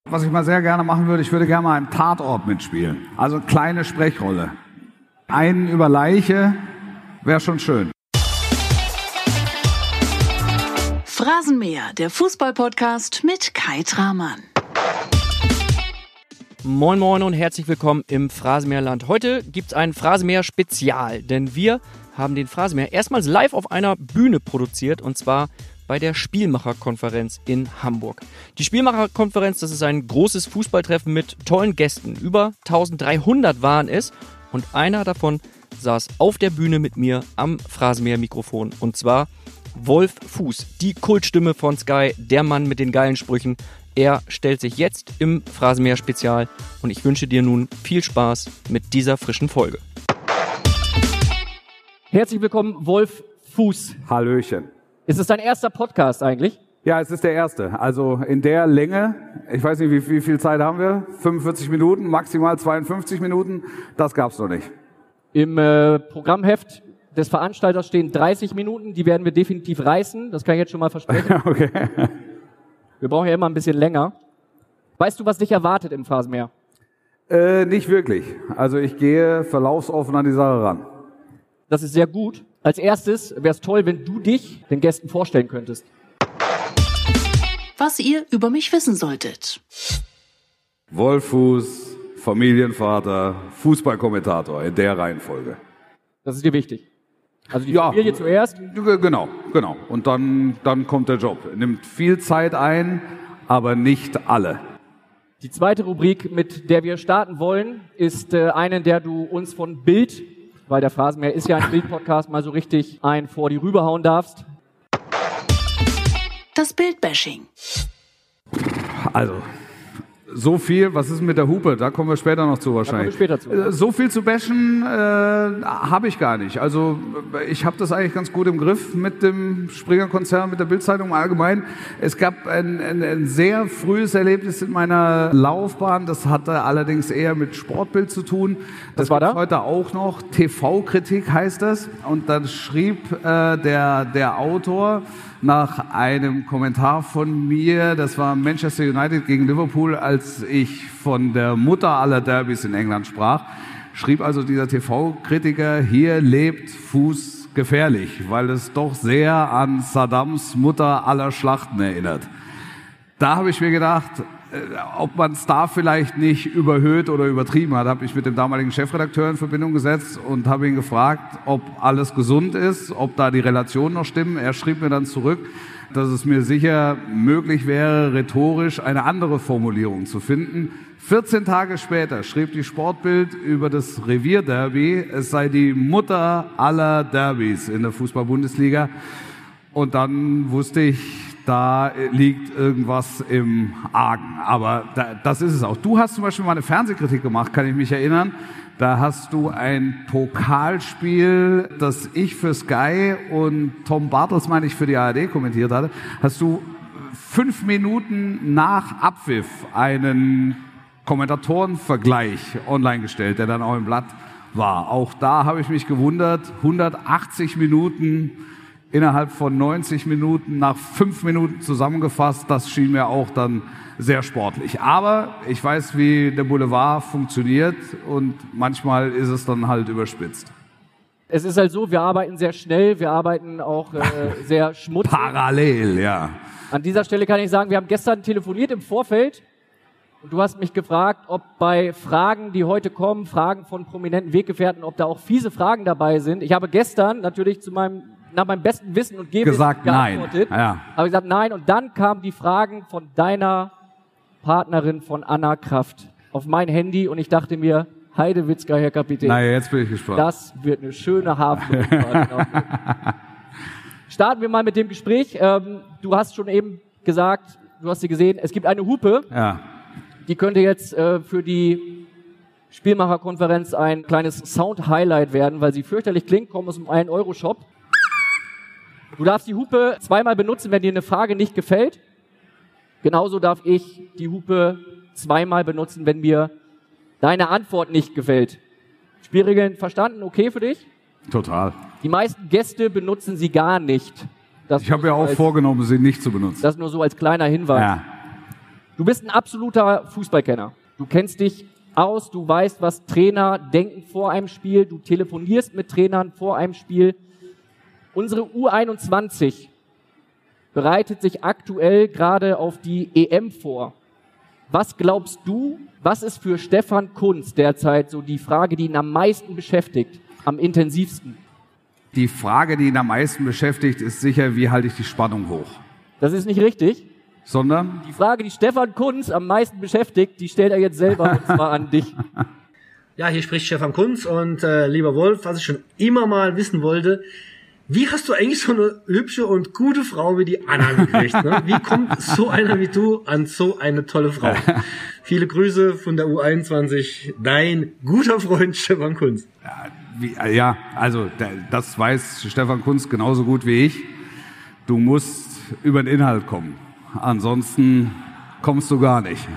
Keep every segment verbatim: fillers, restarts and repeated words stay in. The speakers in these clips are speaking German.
Was ich mal sehr gerne machen würde, ich würde gerne mal im Tatort mitspielen. Also kleine Sprechrolle. Einen über Leiche wäre schon schön. Phrasenmäher, der Fußball-Podcast mit Kai Tramann. Moin Moin und herzlich willkommen im Phrasenmäherland. Heute gibt's ein Phrasenmäher-Spezial, denn wir haben den Phrasenmäher erstmals live auf einer Bühne produziert, und zwar bei der Spielmacher-Konferenz in Hamburg. Die Spielmacher-Konferenz, das ist ein großes Fußballtreffen mit tollen Gästen. Über eintausenddreihundert waren es und einer davon saß auf der Bühne mit mir am Phrasenmäher-Mikrofon, und zwar Wolf Fuß, die Kultstimme von Sky, der Mann mit den geilen Sprüchen. Er stellt sich jetzt im Phrasenmäher-Spezial und ich wünsche dir nun viel Spaß mit dieser frischen Folge. Herzlich willkommen, Wolf Fuß. Hallöchen. Ist es dein erster Podcast eigentlich? Ja, es ist der erste. Also in der Länge, ich weiß nicht, wie, wie viel Zeit haben wir? fünfundvierzig Minuten, maximal zweiundfünfzig Minuten. Das gab's noch nicht. Im äh, Programmheft des Veranstalters stehen dreißig Minuten. Die werden wir definitiv reißen. Das kann ich jetzt schon mal versprechen. Okay. Wir brauchen ja immer ein bisschen länger. Weißt du, was dich erwartet im Phrasenmäher? Äh, nicht wirklich. Also ich gehe verlaufsoffen an die Sache ran. Das ist sehr gut. Als erstes wäre es toll, wenn du dich den Gästen vorstellen könntest. Was ihr über mich wissen solltet. Wolf Fuß, Familienvater, Fußballkommentator in der Reihenfolge. Das ist dir wichtig. Also die Ja, Familie zuerst. G- Genau, genau. Und dann, dann kommt der Job. Nimmt viel Zeit ein, aber nicht alle. Die zweite Rubrik, mit der wir starten wollen, ist äh, eine, in der du uns von Bild, weil der Phrasenmäher ist ja ein Bild-Podcast, mal so richtig ein vor die Rübe hauen darfst. Das Bildbashing. Also, so viel, was ist mit der Hupe? Da kommen wir später noch zu wahrscheinlich. Da kommen wir später zu. Äh, So viel zu bashen äh, habe ich gar nicht. Also ich habe das eigentlich ganz gut im Griff mit dem Springer-Konzern, mit der Bild-Zeitung allgemein. Es gab ein, ein, ein sehr frühes Erlebnis in meiner Laufbahn. Das hatte allerdings eher mit Sportbild zu tun. Das Was war gibt's da? heute auch noch. T V-Kritik heißt das. Und dann schrieb äh, der, der Autor nach einem Kommentar von mir, das war Manchester United gegen Liverpool, als ich von der Mutter aller Derbys in England sprach, schrieb also dieser T V-Kritiker, hier lebt Fuß gefährlich, weil es doch sehr an Saddams Mutter aller Schlachten erinnert. Da habe ich mir gedacht, ob man es da vielleicht nicht überhöht oder übertrieben hat, habe ich mit dem damaligen Chefredakteur in Verbindung gesetzt und habe ihn gefragt, ob alles gesund ist, ob da die Relationen noch stimmen. Er schrieb mir dann zurück, dass es mir sicher möglich wäre, rhetorisch eine andere Formulierung zu finden. vierzehn Tage später schrieb die Sportbild über das Revierderby, es sei die Mutter aller Derbys in der Fußball-Bundesliga. Und dann wusste ich, da liegt irgendwas im Argen. Aber da, das ist es auch. Du hast zum Beispiel mal eine Fernsehkritik gemacht, kann ich mich erinnern. Da hast du ein Pokalspiel, das ich für Sky und Tom Bartels, meine ich, für die A R D kommentiert hatte, hast du fünf Minuten nach Abpfiff einen Kommentatorenvergleich online gestellt, der dann auch im Blatt war. Auch da habe ich mich gewundert, hundertachtzig Minuten innerhalb von neunzig Minuten, nach fünf Minuten zusammengefasst, das schien mir auch dann sehr sportlich. Aber ich weiß, wie der Boulevard funktioniert und manchmal ist es dann halt überspitzt. Es ist halt so, wir arbeiten sehr schnell, wir arbeiten auch äh, sehr schmutzig. Parallel, ja. An dieser Stelle kann ich sagen, wir haben gestern telefoniert im Vorfeld und du hast mich gefragt, ob bei Fragen, die heute kommen, Fragen von prominenten Weggefährten, ob da auch fiese Fragen dabei sind. Ich habe gestern natürlich zu meinem nach meinem besten Wissen und Gewissen gesagt geantwortet. Nein. Ja. Habe gesagt nein und dann kamen die Fragen von deiner Partnerin von Anna Kraft auf mein Handy und ich dachte mir, Heidewitzka, Herr Kapitän. Na, jetzt bin ich gespannt. Das wird eine schöne Hafenrundfahrt. Starten wir mal mit dem Gespräch. Ähm, du hast schon eben gesagt, du hast sie gesehen, es gibt eine Hupe. Ja. Die könnte jetzt äh, für die Spielmacherkonferenz ein kleines Sound-Highlight werden, weil sie fürchterlich klingt, kommt aus dem ein Euro Shop. Du darfst die Hupe zweimal benutzen, wenn dir eine Frage nicht gefällt. Genauso darf ich die Hupe zweimal benutzen, wenn mir deine Antwort nicht gefällt. Spielregeln verstanden? Okay für dich? Total. Die meisten Gäste benutzen sie gar nicht. Das ich habe ja auch als, vorgenommen, sie nicht zu benutzen. Das nur so als kleiner Hinweis. Ja. Du bist ein absoluter Fußballkenner. Du kennst dich aus, du weißt, was Trainer denken vor einem Spiel, du telefonierst mit Trainern vor einem Spiel. Unsere U einundzwanzig bereitet sich aktuell gerade auf die E M vor. Was glaubst du, was ist für Stefan Kuntz derzeit so die Frage, die ihn am meisten beschäftigt, am intensivsten? Die Frage, die ihn am meisten beschäftigt, ist sicher, wie halte ich die Spannung hoch? Das ist nicht richtig. Sondern? Die Frage, die Stefan Kuntz am meisten beschäftigt, die stellt er jetzt selber und zwar an dich. Ja, hier spricht Stefan Kuntz und äh, lieber Wolf, was ich schon immer mal wissen wollte, wie hast du eigentlich so eine hübsche und gute Frau wie die Anna gekriegt? Ne? Wie kommt so einer wie du an so eine tolle Frau? Viele Grüße von der U einundzwanzig, dein guter Freund Stefan Kuntz. Ja, wie, ja, also das weiß Stefan Kuntz genauso gut wie ich. Du musst über den Inhalt kommen. Ansonsten kommst du gar nicht.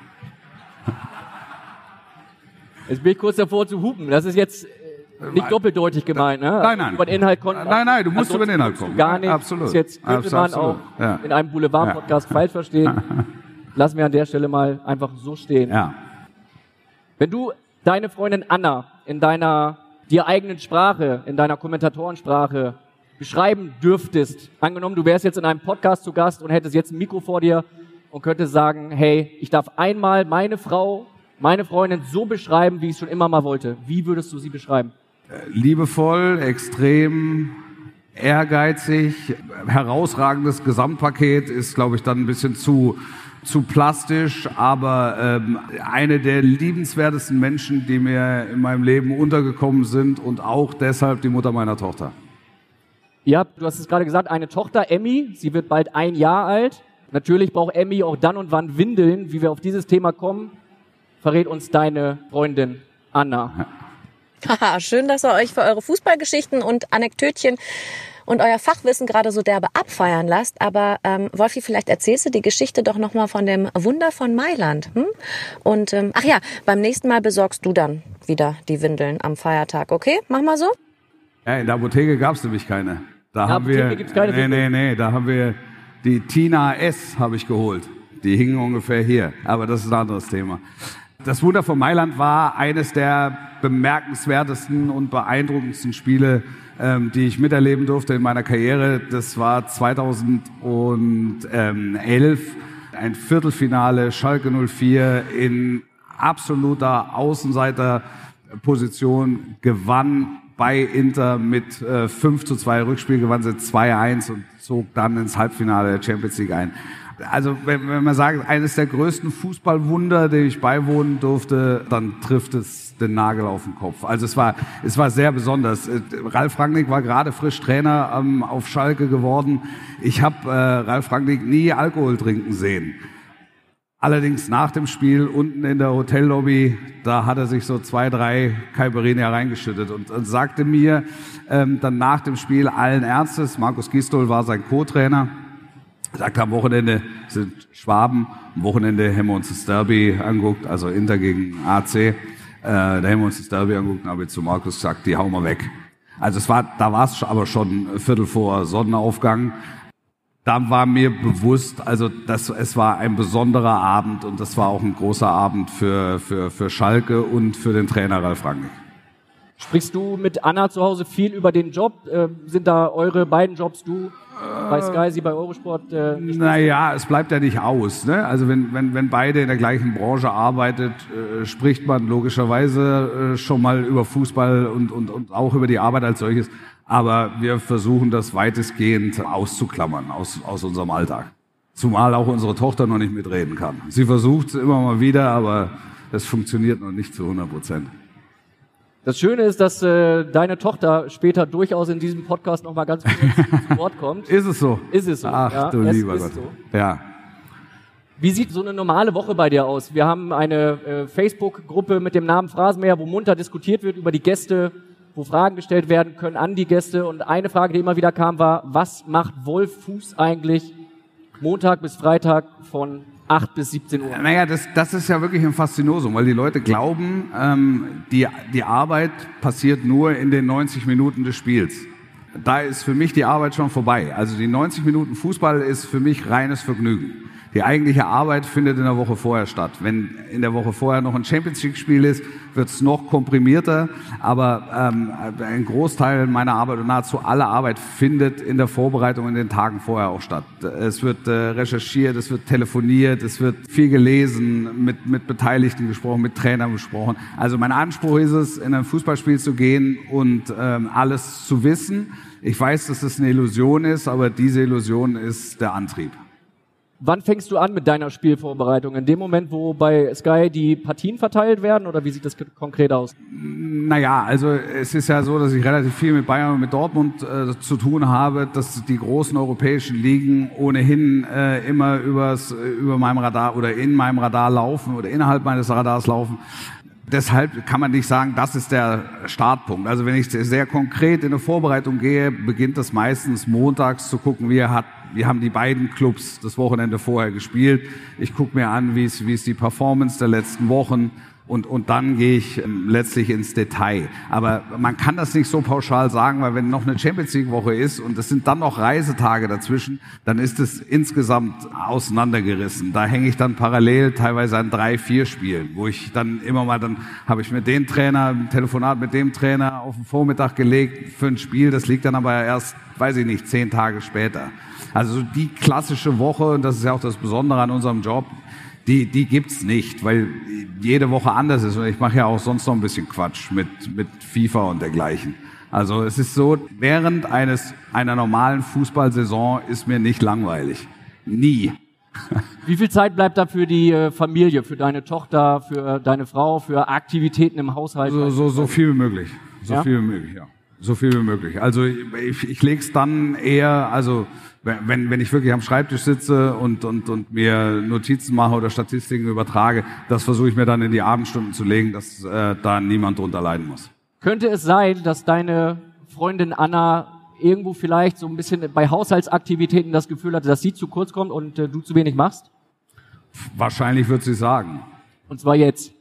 Jetzt bin ich kurz davor zu hupen. Das ist jetzt nicht nein. doppeldeutig gemeint, ne? Nein, nein. Über den Inhalt konnten. Nein, nein, du musst über den Inhalt kommen. Gar nicht. Absolut. Das jetzt könnte man auch ja. in einem Boulevard-Podcast ja. falsch verstehen. Lassen wir an der Stelle mal einfach so stehen. Ja. Wenn du deine Freundin Anna in deiner dir eigenen Sprache, in deiner Kommentatorensprache beschreiben dürftest, angenommen, du wärst jetzt in einem Podcast zu Gast und hättest jetzt ein Mikro vor dir und könntest sagen, hey, ich darf einmal meine Frau, meine Freundin so beschreiben, wie ich es schon immer mal wollte. Wie würdest du sie beschreiben? Liebevoll, extrem ehrgeizig, herausragendes Gesamtpaket ist, glaube ich, dann ein bisschen zu zu plastisch, aber ähm, eine der liebenswertesten Menschen, die mir in meinem Leben untergekommen sind und auch deshalb die Mutter meiner Tochter. Ja, du hast es gerade gesagt, eine Tochter, Emmy, sie wird bald ein Jahr alt. Natürlich braucht Emmy auch dann und wann Windeln. Wie wir auf dieses Thema kommen, verrät uns deine Freundin Anna. Ja. Haha, schön, dass ihr euch für eure Fußballgeschichten und Anekdötchen und euer Fachwissen gerade so derbe abfeiern lasst. Aber ähm, Wolfi, vielleicht erzählst du die Geschichte doch nochmal von dem Wunder von Mailand. Hm? Und ähm, ach ja, beim nächsten Mal besorgst du dann wieder die Windeln am Feiertag, okay? Mach mal so. Ja, in der Apotheke gab es nämlich keine. Da in haben der Apotheke wir, gibt's keine nee, nee, nee, da haben wir die Tina S. habe ich geholt. Die hingen ungefähr hier, aber das ist ein anderes Thema. Das Wunder von Mailand war eines der bemerkenswertesten und beeindruckendsten Spiele, ähm, die ich miterleben durfte in meiner Karriere. Das war zweitausendelf, ein Viertelfinale, Schalke null vier in absoluter Außenseiterposition, gewann bei Inter mit äh, fünf zu zwei Rückspiel, gewann sie zwei eins und zog dann ins Halbfinale der Champions League ein. Also wenn, wenn man sagt, eines der größten Fußballwunder, dem ich beiwohnen durfte, dann trifft es den Nagel auf den Kopf. Also es war, es war sehr besonders. Ralf Rangnick war gerade frisch Trainer ähm, auf Schalke geworden. Ich habe äh, Ralf Rangnick nie Alkohol trinken sehen. Allerdings nach dem Spiel unten in der Hotellobby, da hat er sich so zwei, drei Caipirinha reingeschüttet und, und sagte mir ähm, dann nach dem Spiel allen Ernstes, Markus Gisdol war sein Co-Trainer, sagte am Wochenende sind Schwaben, am Wochenende haben wir uns das Derby angeguckt, also Inter gegen A C, äh, da haben wir uns das Derby angeguckt und habe ich zu Markus gesagt, die hauen wir weg. Also es war, da war es aber schon Viertel vor Sonnenaufgang. Da war mir bewusst, also das, es war ein besonderer Abend und das war auch ein großer Abend für, für, für Schalke und für den Trainer Ralf Rangnick. Sprichst du mit Anna zu Hause viel über den Job? Äh, sind da eure beiden Jobs, du äh, bei Sky, sie bei Eurosport? Äh, naja, es bleibt ja nicht aus. Ne? Also wenn, wenn, wenn beide in der gleichen Branche arbeitet, äh, spricht man logischerweise äh, schon mal über Fußball und, und, und auch über die Arbeit als solches. Aber wir versuchen das weitestgehend auszuklammern aus, aus unserem Alltag. Zumal auch unsere Tochter noch nicht mitreden kann. Sie versucht es immer mal wieder, aber es funktioniert noch nicht zu hundert Prozent. Das Schöne ist, dass äh, deine Tochter später durchaus in diesem Podcast noch mal ganz kurz zu Wort kommt. Ist es so? Ist es so. Ach ja, du lieber Gott. So. Ja. Wie sieht so eine normale Woche bei dir aus? Wir haben eine äh, Facebook-Gruppe mit dem Namen Phrasenmäher, wo munter diskutiert wird über die Gäste, wo Fragen gestellt werden können an die Gäste. Und eine Frage, die immer wieder kam, war, was macht Wolf Fuß eigentlich Montag bis Freitag von acht bis siebzehn Uhr? Naja, das, das ist ja wirklich ein Faszinosum, weil die Leute glauben, ähm, die, die Arbeit passiert nur in den neunzig Minuten des Spiels. Da ist für mich die Arbeit schon vorbei. Also die neunzig Minuten Fußball ist für mich reines Vergnügen. Die eigentliche Arbeit findet in der Woche vorher statt. Wenn in der Woche vorher noch ein Champions League-Spiel ist, wird es noch komprimierter. Aber ähm, ein Großteil meiner Arbeit und nahezu alle Arbeit findet in der Vorbereitung in den Tagen vorher auch statt. Es wird äh, recherchiert, es wird telefoniert, es wird viel gelesen, mit, mit Beteiligten gesprochen, mit Trainern gesprochen. Also mein Anspruch ist es, in ein Fußballspiel zu gehen und ähm, alles zu wissen. Ich weiß, dass es eine Illusion ist, aber diese Illusion ist der Antrieb. Wann fängst du an mit deiner Spielvorbereitung? In dem Moment, wo bei Sky die Partien verteilt werden, oder wie sieht das konkret aus? Naja, also es ist ja so, dass ich relativ viel mit Bayern und mit Dortmund äh, zu tun habe, dass die großen europäischen Ligen ohnehin äh, immer übers, über meinem Radar oder in meinem Radar laufen oder innerhalb meines Radars laufen. Deshalb kann man nicht sagen, das ist der Startpunkt. Also wenn ich sehr konkret in eine Vorbereitung gehe, beginnt das meistens montags zu gucken, wie hat, wie haben die beiden Clubs das Wochenende vorher gespielt. Ich gucke mir an, wie ist, wie ist die Performance der letzten Wochen. Und, und dann gehe ich letztlich ins Detail. Aber man kann das nicht so pauschal sagen, weil wenn noch eine Champions-League-Woche ist und es sind dann noch Reisetage dazwischen, dann ist es insgesamt auseinandergerissen. Da hänge ich dann parallel teilweise an drei, vier Spielen, wo ich dann immer mal, dann habe ich mit dem Trainer, ein Telefonat mit dem Trainer auf den Vormittag gelegt für ein Spiel. Das liegt dann aber erst, weiß ich nicht, zehn Tage später. Also die klassische Woche, und das ist ja auch das Besondere an unserem Job, Die, die gibt's nicht, weil jede Woche anders ist. Und ich mache ja auch sonst noch ein bisschen Quatsch mit, mit FIFA und dergleichen. Also es ist so, während eines, einer normalen Fußballsaison ist mir nicht langweilig. Nie. Wie viel Zeit bleibt da für die Familie, für deine Tochter, für deine Frau, für Aktivitäten im Haushalt? So, so, so viel wie möglich. So ja? viel wie möglich, ja. So viel wie möglich. Also ich, ich lege es dann eher, also wenn, wenn ich wirklich am Schreibtisch sitze und, und, und mir Notizen mache oder Statistiken übertrage, das versuche ich mir dann in die Abendstunden zu legen, dass äh, da niemand drunter leiden muss. Könnte es sein, dass deine Freundin Anna irgendwo vielleicht so ein bisschen bei Haushaltsaktivitäten das Gefühl hatte, dass sie zu kurz kommt und äh, du zu wenig machst? Wahrscheinlich wird sie sagen. Und zwar jetzt.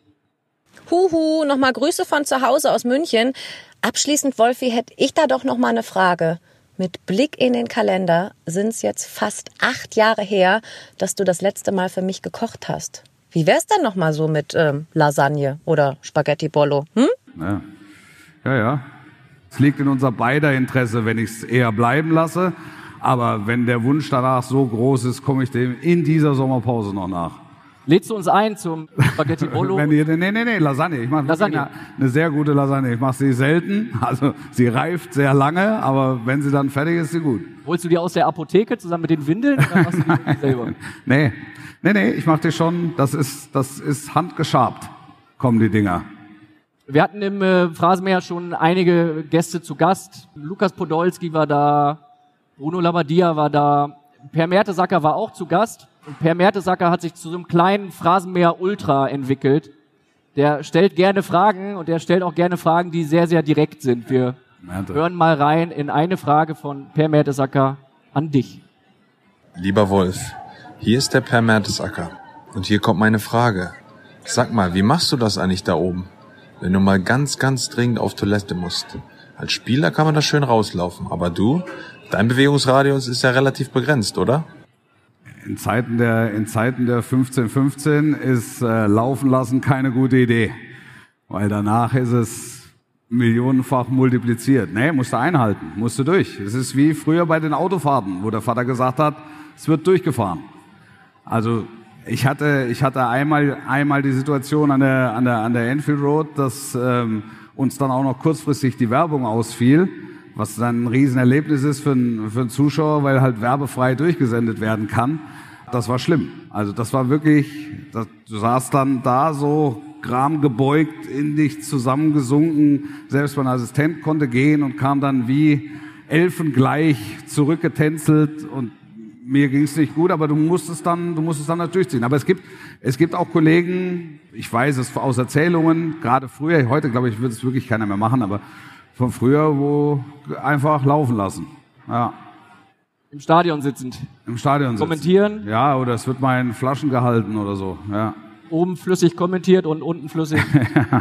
Huhu, nochmal Grüße von zu Hause aus München. Abschließend, Wolfi, hätte ich da doch noch mal eine Frage. Mit Blick in den Kalender sind es jetzt fast acht Jahre her, dass du das letzte Mal für mich gekocht hast. Wie wär's denn noch mal so mit ähm, Lasagne oder Spaghetti Bollo? Hm? Ja, ja. ja. Es liegt in unser beider Interesse, wenn ich es eher bleiben lasse. Aber wenn der Wunsch danach so groß ist, komme ich dem in dieser Sommerpause noch nach. Lädst du uns ein zum Spaghetti Bollo? Wenn ihr, nee, nee, nee, Lasagne. Ich mache eine, eine sehr gute Lasagne. Ich mache sie selten, also sie reift sehr lange, aber wenn sie dann fertig ist, ist sie gut. Holst du die aus der Apotheke zusammen mit den Windeln oder machst du die selber? Nee, nee, nee, ich mache die schon, das ist, das ist handgeschabt, kommen die Dinger. Wir hatten im äh, Phrasenmäher schon einige Gäste zu Gast. Lukas Podolski war da, Bruno Labbadia war da, Per Mertesacker war auch zu Gast. Und Per Mertesacker hat sich zu so einem kleinen Phrasenmäher Ultra entwickelt. Der stellt gerne Fragen und der stellt auch gerne Fragen, die sehr, sehr direkt sind. Wir Merte. hören mal rein in eine Frage von Per Mertesacker an dich. Lieber Wolf, hier ist der Per Mertesacker und hier kommt meine Frage. Sag mal, wie machst du das eigentlich da oben, wenn du mal ganz, ganz dringend auf Toilette musst? Als Spieler kann man da schön rauslaufen, aber du, dein Bewegungsradius ist ja relativ begrenzt, oder? In Zeiten der, in Zeiten der fünfzehn fünfzehn ist äh, Laufen lassen keine gute Idee, weil danach ist es millionenfach multipliziert. Nee, musst du einhalten, musst du durch. Es ist wie früher bei den Autofahrten, wo der Vater gesagt hat, es wird durchgefahren. Also ich hatte, ich hatte einmal, einmal die Situation an der, an der, an der Enfield Road, dass ähm, uns dann auch noch kurzfristig die Werbung ausfiel, was dann ein Riesenerlebnis ist für einen, für einen Zuschauer, weil halt werbefrei durchgesendet werden kann. Das war schlimm. Also das war wirklich, das, du saßt dann da so gramgebeugt, in dich zusammengesunken. Selbst mein Assistent konnte gehen und kam dann wie elfengleich zurückgetänzelt und mir ging es nicht gut, aber du musstest dann, du musstest dann natürlich durchziehen. Aber es gibt, es gibt auch Kollegen, ich weiß es aus Erzählungen, gerade früher, heute glaube ich, würde es wirklich keiner mehr machen, aber von früher, wo einfach laufen lassen. Ja. Im Stadion sitzend. Im Stadion sitzen. Kommentieren. Ja, oder es wird mal in Flaschen gehalten oder so. Ja. Oben flüssig kommentiert und unten flüssig. ja.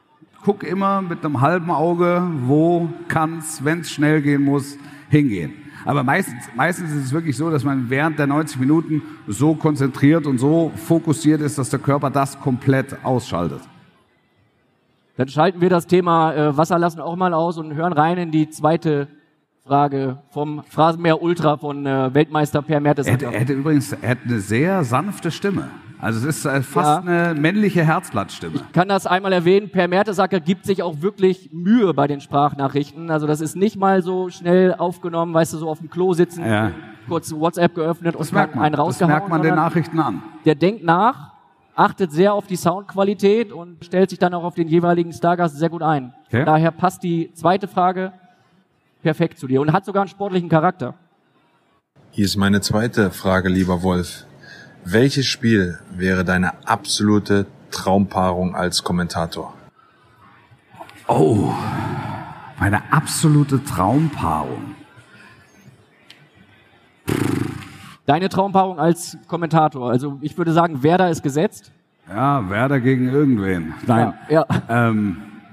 Guck immer mit einem halben Auge, wo kann's, wenn es schnell gehen muss, hingehen. Aber meistens, meistens ist es wirklich so, dass man während der neunzig Minuten so konzentriert und so fokussiert ist, dass der Körper das komplett ausschaltet. Dann schalten wir das Thema äh, Wasserlassen auch mal aus und hören rein in die zweite Frage vom Phrasenmäher Ultra von äh, Weltmeister Per Mertesacker. Er, er hätte übrigens er hat eine sehr sanfte Stimme. Also es ist äh, fast ja. eine männliche Herzblattstimme. Ich kann das einmal erwähnen, Per Mertesacker gibt sich auch wirklich Mühe bei den Sprachnachrichten. Also das ist nicht mal so schnell aufgenommen, weißt du, so auf dem Klo sitzen, ja. kurz WhatsApp geöffnet das und merkt man. einen rausgehauen. Das merkt man den Nachrichten an. Der denkt nach, achtet sehr auf die Soundqualität und stellt sich dann auch auf den jeweiligen Stargast sehr gut ein. Okay. Daher passt die zweite Frage perfekt zu dir und hat sogar einen sportlichen Charakter. Hier ist meine zweite Frage, lieber Wolf. Welches Spiel wäre deine absolute Traumpaarung als Kommentator? Oh, meine absolute Traumpaarung. Deine Traumpaarung als Kommentator. Also ich würde sagen, Werder ist gesetzt. Ja, Werder gegen irgendwen. Nein. Ja. ja. Ähm,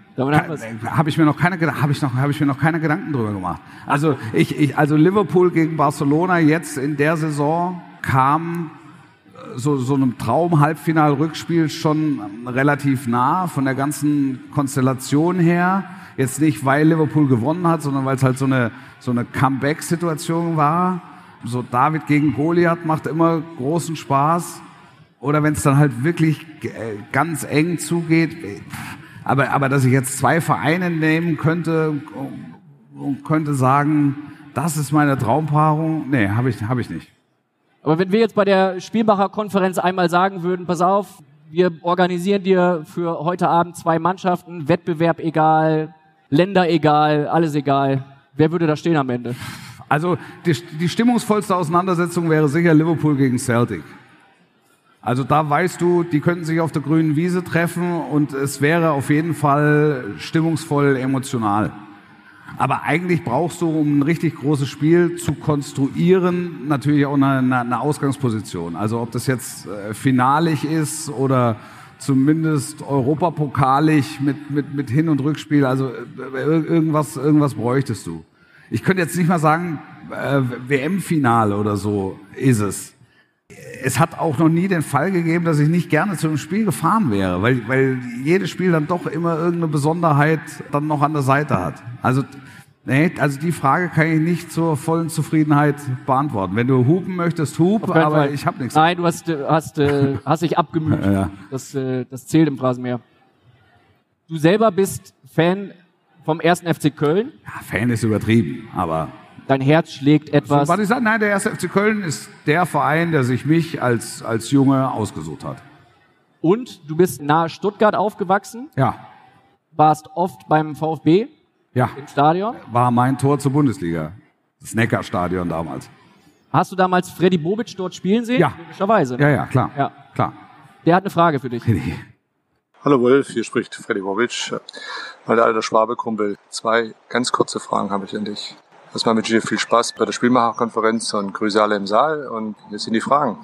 Habe ich mir noch keine habe ich noch habe ich mir noch keine Gedanken drüber gemacht. Also ich, ich also Liverpool gegen Barcelona jetzt in der Saison kam so so einem Traum-Halbfinal-Rückspiel schon relativ nah von der ganzen Konstellation her. Jetzt nicht, weil Liverpool gewonnen hat, sondern weil es halt so eine so eine Comeback-Situation war. So David gegen Goliath macht immer großen Spaß. Oder wenn es dann halt wirklich ganz eng zugeht. Aber, aber dass ich jetzt zwei Vereine nehmen könnte und könnte sagen, das ist meine Traumpaarung, nee, habe ich, hab ich nicht. Aber wenn wir jetzt bei der Spielmacher-Konferenz einmal sagen würden, pass auf, wir organisieren dir für heute Abend zwei Mannschaften, Wettbewerb egal, Länder egal, alles egal. Wer würde da stehen am Ende? Also die, die stimmungsvollste Auseinandersetzung wäre sicher Liverpool gegen Celtic. Also da weißt du, die könnten sich auf der grünen Wiese treffen und es wäre auf jeden Fall stimmungsvoll, emotional. Aber eigentlich brauchst du, um ein richtig großes Spiel zu konstruieren, natürlich auch eine, eine Ausgangsposition. Also ob das jetzt äh, finalig ist oder zumindest europapokalig mit, mit, mit Hin- und Rückspiel, also äh, irgendwas, irgendwas bräuchtest du. Ich könnte jetzt nicht mal sagen, äh, W M-Finale oder so ist es. Es hat auch noch nie den Fall gegeben, dass ich nicht gerne zu einem Spiel gefahren wäre, weil, weil jedes Spiel dann doch immer irgendeine Besonderheit dann noch an der Seite hat. Also, nee, also die Frage kann ich nicht zur vollen Zufriedenheit beantworten. Wenn du hupen möchtest, hup, aber Fall. Ich habe nichts. Nein, du hast, hast, äh, hast dich abgemüht. Ja. Das, äh, das zählt im Phrasenmäher. Du selber bist Fan vom ersten F C Köln. Ja, Fan ist übertrieben, aber... Dein Herz schlägt etwas... So, ich sagen, nein, der erste F C Köln ist der Verein, der sich mich als, als Junge ausgesucht hat. Und du bist nahe Stuttgart aufgewachsen? Ja. Warst oft beim VfB? Ja. Im Stadion? War mein Tor zur Bundesliga. Das Neckar-Stadion damals. Hast du damals Freddy Bobic dort spielen sehen? Ja. Logischerweise. Ja, ja, klar. Ja. klar. Der hat eine Frage für dich. Hallo Wolf, hier spricht Freddy Bobic. Mein alter Schwabe-Kumpel. Zwei ganz kurze Fragen habe ich an dich. Erstmal wünsche ich dir viel Spaß bei der Spielmacherkonferenz und Grüße alle im Saal. Und hier sind die Fragen.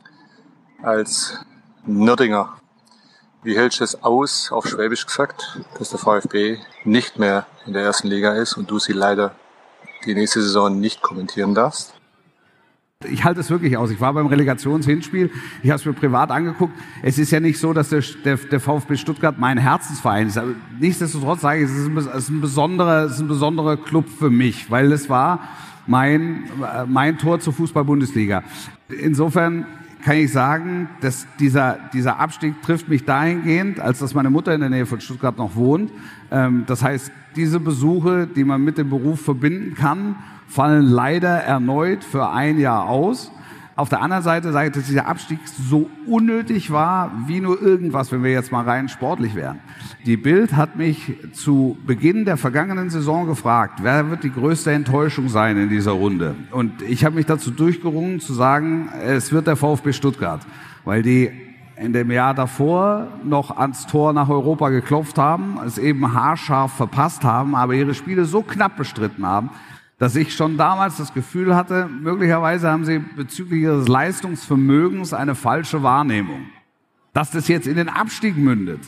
Als Nürdinger, wie hältst du es aus, auf Schwäbisch gesagt, dass der VfB nicht mehr in der ersten Liga ist und du sie leider die nächste Saison nicht kommentieren darfst? Ich halte es wirklich aus. Ich war beim Relegationshinspiel, ich habe es mir privat angeguckt. Es ist ja nicht so, dass der, der, der VfB Stuttgart mein Herzensverein ist. Aber nichtsdestotrotz sage ich, es ist ein, es ist ein besonderer, es ist ein besonderer Club für mich, weil es war mein, mein Tor zur Fußball-Bundesliga. Insofern kann ich sagen, dass dieser, dieser Abstieg trifft mich dahingehend, als dass meine Mutter in der Nähe von Stuttgart noch wohnt. Das heißt, diese Besuche, die man mit dem Beruf verbinden kann, fallen leider erneut für ein Jahr aus. Auf der anderen Seite sage ich, dass dieser Abstieg so unnötig war, wie nur irgendwas, wenn wir jetzt mal rein sportlich wären. Die Bild hat mich zu Beginn der vergangenen Saison gefragt, wer wird die größte Enttäuschung sein in dieser Runde? Und ich habe mich dazu durchgerungen zu sagen, es wird der VfB Stuttgart, weil die in dem Jahr davor noch ans Tor nach Europa geklopft haben, es eben haarscharf verpasst haben, aber ihre Spiele so knapp bestritten haben, dass ich schon damals das Gefühl hatte, möglicherweise haben sie bezüglich ihres Leistungsvermögens eine falsche Wahrnehmung. Dass das jetzt in den Abstieg mündet,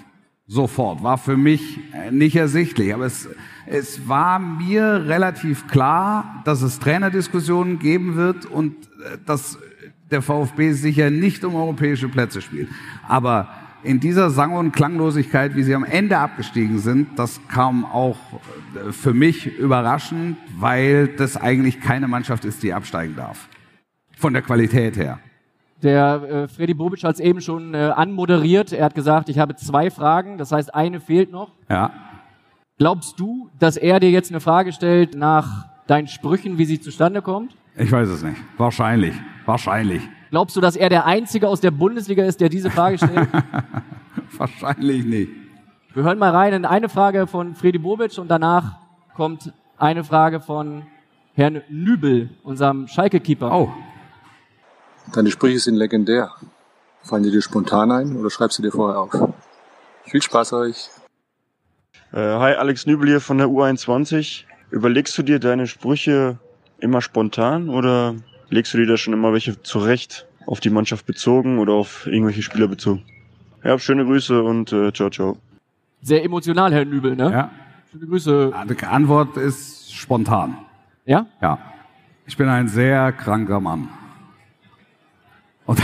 Sofort. War für mich nicht ersichtlich. Aber es, es war mir relativ klar, dass es Trainerdiskussionen geben wird und dass der VfB sicher nicht um europäische Plätze spielt. Aber in dieser Sang- und Klanglosigkeit, wie sie am Ende abgestiegen sind, das kam auch für mich überraschend, weil das eigentlich keine Mannschaft ist, die absteigen darf. Von der Qualität her. Der äh, Fredi Bobic hat es eben schon äh, anmoderiert. Er hat gesagt, ich habe zwei Fragen, das heißt, eine fehlt noch. Ja. Glaubst du, dass er dir jetzt eine Frage stellt nach deinen Sprüchen, wie sie zustande kommt? Ich weiß es nicht. Wahrscheinlich. Wahrscheinlich. Glaubst du, dass er der Einzige aus der Bundesliga ist, der diese Frage stellt? Wahrscheinlich nicht. Wir hören mal rein in eine Frage von Fredi Bobic und danach kommt eine Frage von Herrn Nübel, unserem Schalke-Keeper. Oh. Deine Sprüche sind legendär. Fallen die dir spontan ein oder schreibst du dir vorher auf? Viel Spaß euch. Äh, hi, Alex Nübel hier von der U einundzwanzig. Überlegst du dir deine Sprüche immer spontan oder legst du dir da schon immer welche zurecht, auf die Mannschaft bezogen oder auf irgendwelche Spieler bezogen? Ja, schöne Grüße und äh, ciao, ciao. Sehr emotional, Herr Nübel, ne? Ja. Schöne Grüße. Die Antwort ist spontan. Ja? Ja. Ich bin ein sehr kranker Mann. Und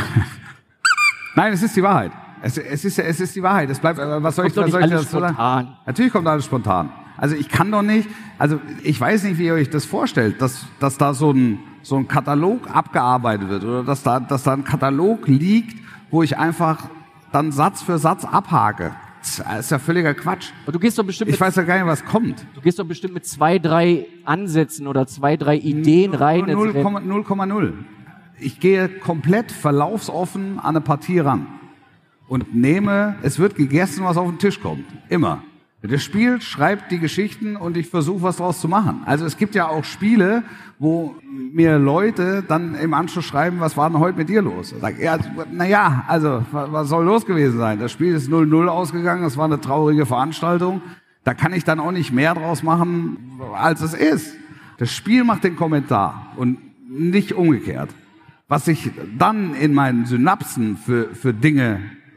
Nein, es ist die Wahrheit. Es, es, ist, es ist die Wahrheit. Es bleibt, was soll ich, was soll ich dazu sagen? Natürlich kommt alles spontan. Also ich kann doch nicht, also ich weiß nicht, wie ihr euch das vorstellt, dass, dass da so ein, so ein Katalog abgearbeitet wird oder dass da, dass da ein Katalog liegt, wo ich einfach dann Satz für Satz abhake. Das ist ja völliger Quatsch. Aber du gehst doch bestimmt ich mit, weiß ja gar nicht, was kommt. Du gehst doch bestimmt mit zwei, drei Ansätzen oder zwei, drei Ideen rein. null Komma null. Ich gehe komplett verlaufsoffen an eine Partie ran und nehme, es wird gegessen, was auf den Tisch kommt. Immer. Das Spiel schreibt die Geschichten und ich versuche, was draus zu machen. Also es gibt ja auch Spiele, wo mir Leute dann im Anschluss schreiben, was war denn heute mit dir los? Sag, ja, naja, also was soll los gewesen sein? Das Spiel ist null null ausgegangen, es war eine traurige Veranstaltung. Da kann ich dann auch nicht mehr draus machen, als es ist. Das Spiel macht den Kommentar und nicht umgekehrt. Was sich dann in meinen Synapsen für, für Dinge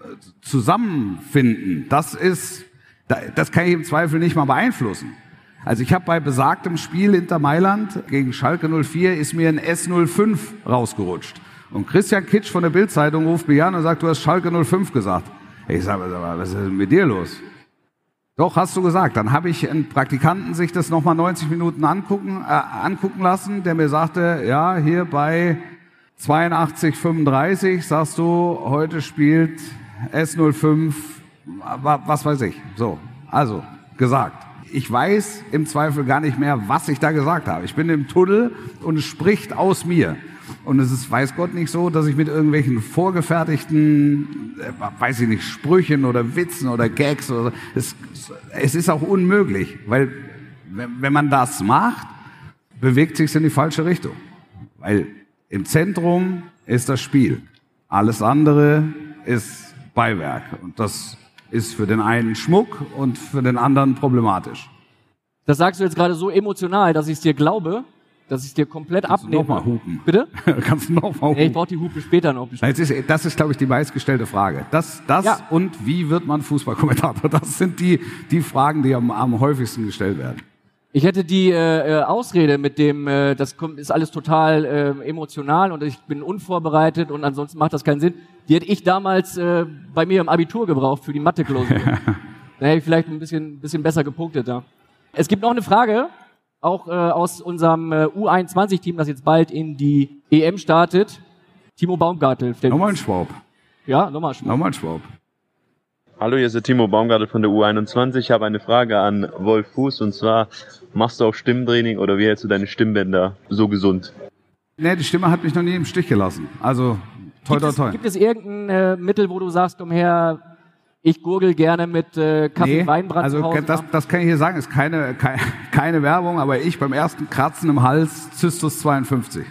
zusammenfinden, das ist, das kann ich im Zweifel nicht mal beeinflussen. Also ich habe bei besagtem Spiel Inter Mailand gegen Schalke null vier ist mir ein S null fünf rausgerutscht. Und Christian Kitsch von der Bild-Zeitung ruft mich an und sagt, du hast Schalke null fünf gesagt. Ich sage, was ist denn mit dir los? Doch, hast du gesagt. Dann habe ich einen Praktikanten sich das nochmal neunzig Minuten angucken, äh, angucken lassen, der mir sagte, ja, hier bei zweiundachtzig fünfunddreißig sagst du, heute spielt S null fünf, was weiß ich. So, also, gesagt. Ich weiß im Zweifel gar nicht mehr, was ich da gesagt habe. Ich bin im Tunnel und es spricht aus mir. Und es ist, weiß Gott, nicht so, dass ich mit irgendwelchen vorgefertigten, äh, weiß ich nicht, Sprüchen oder Witzen oder Gags oder so. Es, es ist auch unmöglich, weil wenn man das macht, bewegt sich es in die falsche Richtung. Weil im Zentrum ist das Spiel. Alles andere ist Beiwerk. Und das ist für den einen Schmuck und für den anderen problematisch. Das sagst du jetzt gerade so emotional, dass ich es dir glaube, dass ich es dir komplett Kannst abnehme. Du noch mal hupen. Bitte? Kannst du noch mal hupen? Nee, ich brauche die Hupe später noch. Das ist, das ist, glaube ich, die meistgestellte Frage. Das, das ja. Und wie wird man Fußballkommentator? Das sind die, die Fragen, die am, am häufigsten gestellt werden. Ich hätte die äh, Ausrede mit dem, äh, das kommt, ist alles total äh, emotional und ich bin unvorbereitet und ansonsten macht das keinen Sinn. Die hätte ich damals äh, bei mir im Abitur gebraucht für die Mathe-Klausur. Da hätte ich vielleicht ein bisschen, bisschen besser gepunktet da. Es gibt noch eine Frage, auch äh, aus unserem äh, U einundzwanzig-Team, das jetzt bald in die E M startet. Timo Baumgartel. Nochmal ein Schwab. Ja, nochmal ein Schwab. Nochmal ein Schwab. Hallo, hier ist der Timo Baumgartel von der U einundzwanzig. Ich habe eine Frage an Wolf Fuß und zwar, machst du auch Stimmtraining oder wie hältst du deine Stimmbänder so gesund? Nee, die Stimme hat mich noch nie im Stich gelassen. Also, toi, toi, toi. Gibt es irgendein äh, Mittel, wo du sagst, komm her, ich gurgel gerne mit äh, Kaffee nee, Weinbrand also zu Hause? Das, das kann ich hier sagen, ist keine, keine, keine Werbung, aber ich beim ersten Kratzen im Hals, Zystus zweiundfünfzig.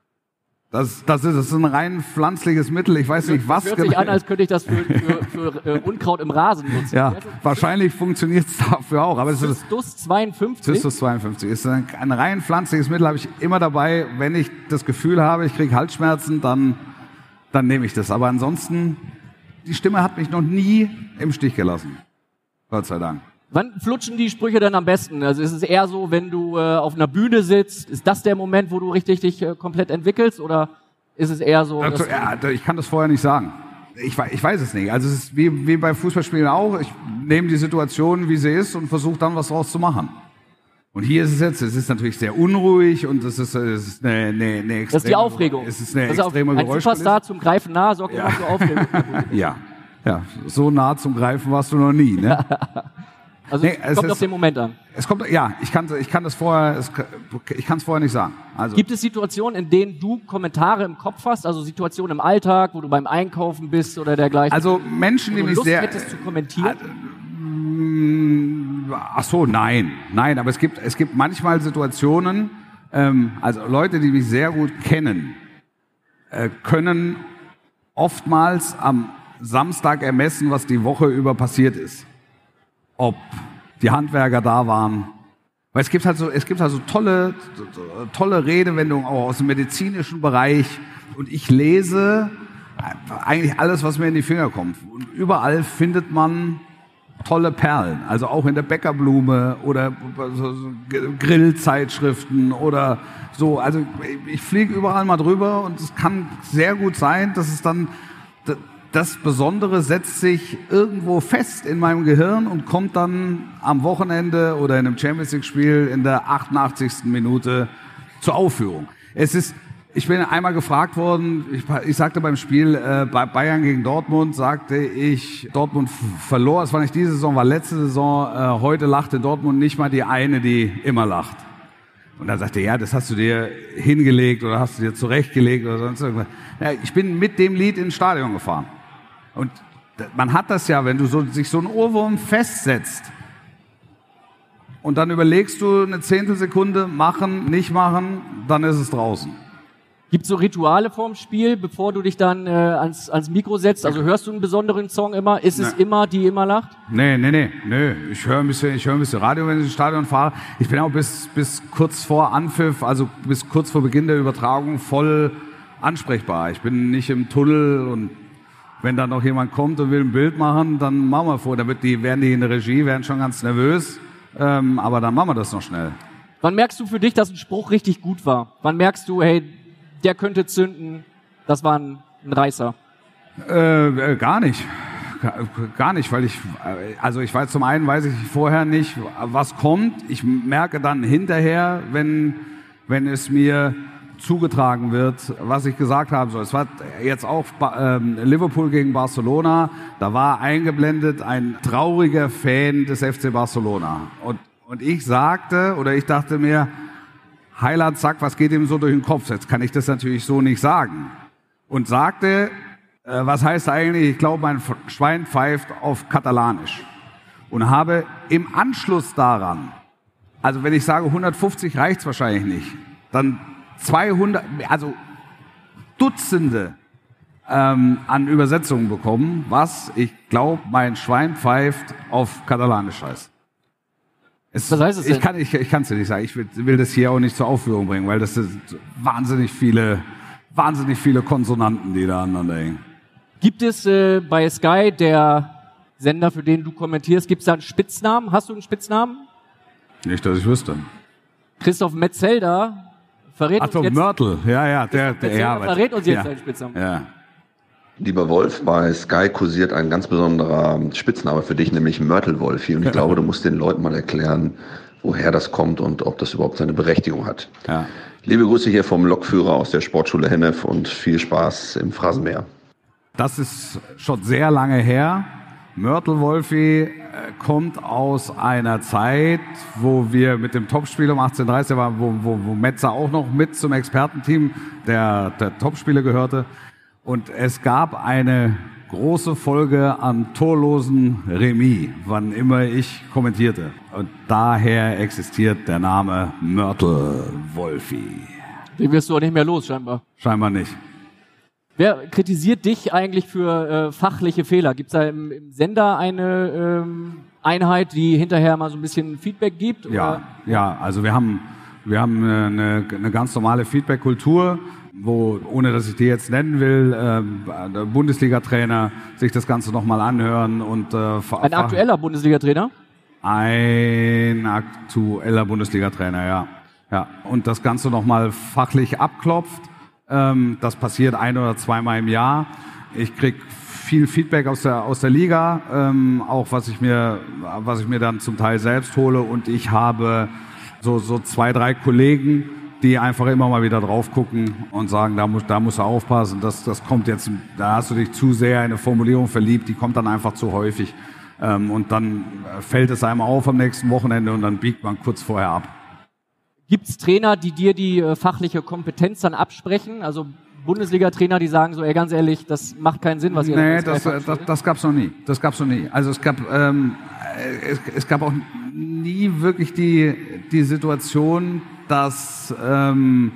Das, das, ist, das ist ein rein pflanzliches Mittel, ich weiß nicht, was genau. Hört sich an, als könnte ich das für, für, für äh, Unkraut im Rasen nutzen. Ja, wahrscheinlich funktioniert es dafür auch. Aber Zystus zweiundfünfzig? Zystus zweiundfünfzig ist ein, ein rein pflanzliches Mittel, habe ich immer dabei. Wenn ich das Gefühl habe, ich kriege Halsschmerzen, dann, dann nehme ich das. Aber ansonsten, die Stimme hat mich noch nie im Stich gelassen. Gott sei Dank. Wann flutschen die Sprüche dann am besten? Also ist es eher so, wenn du äh, auf einer Bühne sitzt, ist das der Moment, wo du richtig dich äh, komplett entwickelst? Oder ist es eher so... Dazu, ja, ich kann das vorher nicht sagen. Ich, ich weiß es nicht. Also es ist wie, wie bei Fußballspielen auch. Ich nehme die Situation, wie sie ist und versuche dann was draus zu machen. Und hier ist es jetzt, es ist natürlich sehr unruhig und es ist, es ist eine, eine, eine extreme... Das ist die Aufregung. Es ist eine das ist extreme Ein Superstar zum Greifen nah sorgt ja. immer für Aufregung. ja. ja, so nah zum Greifen warst du noch nie, ne? Also nee, es kommt ist, auf den Moment an. Es kommt, ja, ich kann, ich kann das vorher, es, ich kann es vorher nicht sagen. Also. Gibt es Situationen, in denen du Kommentare im Kopf hast, also Situationen im Alltag, wo du beim Einkaufen bist oder dergleichen? Also Menschen, die mich Lust sehr hättest zu kommentieren? Äh, ach so, nein, nein, aber es gibt, es gibt manchmal Situationen, ähm, also Leute, die mich sehr gut kennen, äh, können oftmals am Samstag ermessen, was die Woche über passiert ist. Ob die Handwerker da waren. Weil es gibt halt so, es gibt halt so tolle, tolle Redewendungen auch aus dem medizinischen Bereich. Und ich lese eigentlich alles, was mir in die Finger kommt. Und überall findet man tolle Perlen. Also auch in der Bäckerblume oder so, so Grillzeitschriften oder so. Also ich fliege überall mal drüber und es kann sehr gut sein, dass es dann, das Besondere setzt sich irgendwo fest in meinem Gehirn und kommt dann am Wochenende oder in einem Champions-League-Spiel in der achtundachtzigsten Minute zur Aufführung. Es ist, ich bin einmal gefragt worden, ich, ich sagte beim Spiel äh, bei Bayern gegen Dortmund, sagte ich, Dortmund f- verlor, es war nicht diese Saison, war letzte Saison, äh, heute lachte Dortmund nicht mal die eine, die immer lacht. Und dann sagte er, ja, das hast du dir hingelegt oder hast du dir zurechtgelegt oder sonst irgendwas. Ja, ich bin mit dem Lied ins Stadion gefahren. Und man hat das ja, wenn du so, sich so einen Ohrwurm festsetzt und dann überlegst du eine Zehntelsekunde, machen, nicht machen, dann ist es draußen. Gibt es so Rituale vorm Spiel, bevor du dich dann äh, ans, ans Mikro setzt? Also hörst du einen besonderen Song immer? Ist es Nee. immer, die immer lacht? Nee, nee, nee, nee. Ich höre ein bisschen, ich höre ein bisschen Radio, wenn ich ins Stadion fahre. Ich bin auch bis, bis kurz vor Anpfiff, also bis kurz vor Beginn der Übertragung voll ansprechbar. Ich bin nicht im Tunnel und wenn dann noch jemand kommt und will ein Bild machen, dann machen wir vor. Da wird die, werden die in der Regie, werden schon ganz nervös, ähm, aber dann machen wir das noch schnell. Wann merkst du für dich, dass ein Spruch richtig gut war? Wann merkst du, hey, der könnte zünden, das war ein, ein Reißer? Äh, äh, gar nicht. Gar, gar nicht, weil ich, also ich weiß, zum einen weiß ich vorher nicht, was kommt. Ich merke dann hinterher, wenn, wenn es mir zugetragen wird, was ich gesagt haben soll. Es war jetzt auch ähm, Liverpool gegen Barcelona, da war eingeblendet ein trauriger Fan des F C Barcelona. Und, und ich sagte, oder ich dachte mir, Heiland, zack, was geht ihm so durch den Kopf? Jetzt kann ich das natürlich so nicht sagen. Und sagte, äh, was heißt eigentlich, ich glaube, mein Schwein pfeift auf Katalanisch. Und habe im Anschluss daran, also wenn ich sage hundertfünfzig reicht's wahrscheinlich nicht, dann zweihundert, also Dutzende ähm, an Übersetzungen bekommen, was, ich glaube, mein Schwein pfeift auf Katalanisch heißt. Es, was heißt es denn? Ich kann ich, ich kann's dir nicht sagen. Ich will, will das hier auch nicht zur Aufführung bringen, weil das sind wahnsinnig viele, wahnsinnig viele Konsonanten, die da aneinander hängen. Gibt es äh, bei Sky, der Sender, für den du kommentierst, gibt es da einen Spitznamen? Hast du einen Spitznamen? Nicht, dass ich wüsste. Christoph Metzelder verrät Ach uns so, jetzt... Mörtel. Ja, ja. Der, der, ja, verrät uns jetzt ja, seinen Spitznamen. Ja. Lieber Wolf, bei Sky kursiert ein ganz besonderer Spitzname für dich, nämlich Mörtelwolfi. Und ich glaube, du musst den Leuten mal erklären, woher das kommt und ob das überhaupt seine Berechtigung hat. Ja. Liebe Grüße hier vom Lokführer aus der Sportschule Hennef und viel Spaß im Phrasenmäher. Das ist schon sehr lange her. Mörtelwolfi äh, kommt aus einer Zeit, wo wir mit dem Topspieler um achtzehn Uhr dreißig waren, wo, wo, wo Metzer auch noch mit zum Expertenteam der, der Topspieler gehörte. Und es gab eine große Folge an torlosen Remis, wann immer ich kommentierte. Und daher existiert der Name Mörtelwolfi. Den wirst du auch nicht mehr los, scheinbar. Scheinbar nicht. Wer kritisiert dich eigentlich für äh, fachliche Fehler? Gibt es da im, im Sender eine ähm, Einheit, die hinterher mal so ein bisschen Feedback gibt? Oder? Ja, ja, also wir haben, wir haben eine, eine ganz normale Feedback-Kultur. wo, ohne dass ich die jetzt nennen will, äh, Bundesliga-Trainer sich das Ganze nochmal anhören. Und, äh, Ein aktueller Bundesliga-Trainer? Ein aktueller Bundesliga-Trainer, ja. ja. Und das Ganze nochmal fachlich abklopft. Ähm, das passiert ein- oder zweimal im Jahr. Ich krieg viel Feedback aus der, aus der Liga, ähm, auch was ich mir, was ich mir dann zum Teil selbst hole. Und ich habe so, so zwei, drei Kollegen, die einfach immer mal wieder drauf gucken und sagen, da muss, da musst du aufpassen. Das, das kommt jetzt, da hast du dich zu sehr in eine Formulierung verliebt, die kommt dann einfach zu häufig. Ähm, und dann fällt es einem auf am nächsten Wochenende und dann biegt man kurz vorher ab. Gibt es Trainer, die dir die äh, fachliche Kompetenz dann absprechen? Also Bundesliga-Trainer, die sagen so, ey, ganz ehrlich, das macht keinen Sinn, was ihr nee, da das, das, das, das gab's noch nie. Das gab's noch nie. Also es gab, ähm, es, es gab auch nie wirklich die, die Situation, dass ähm,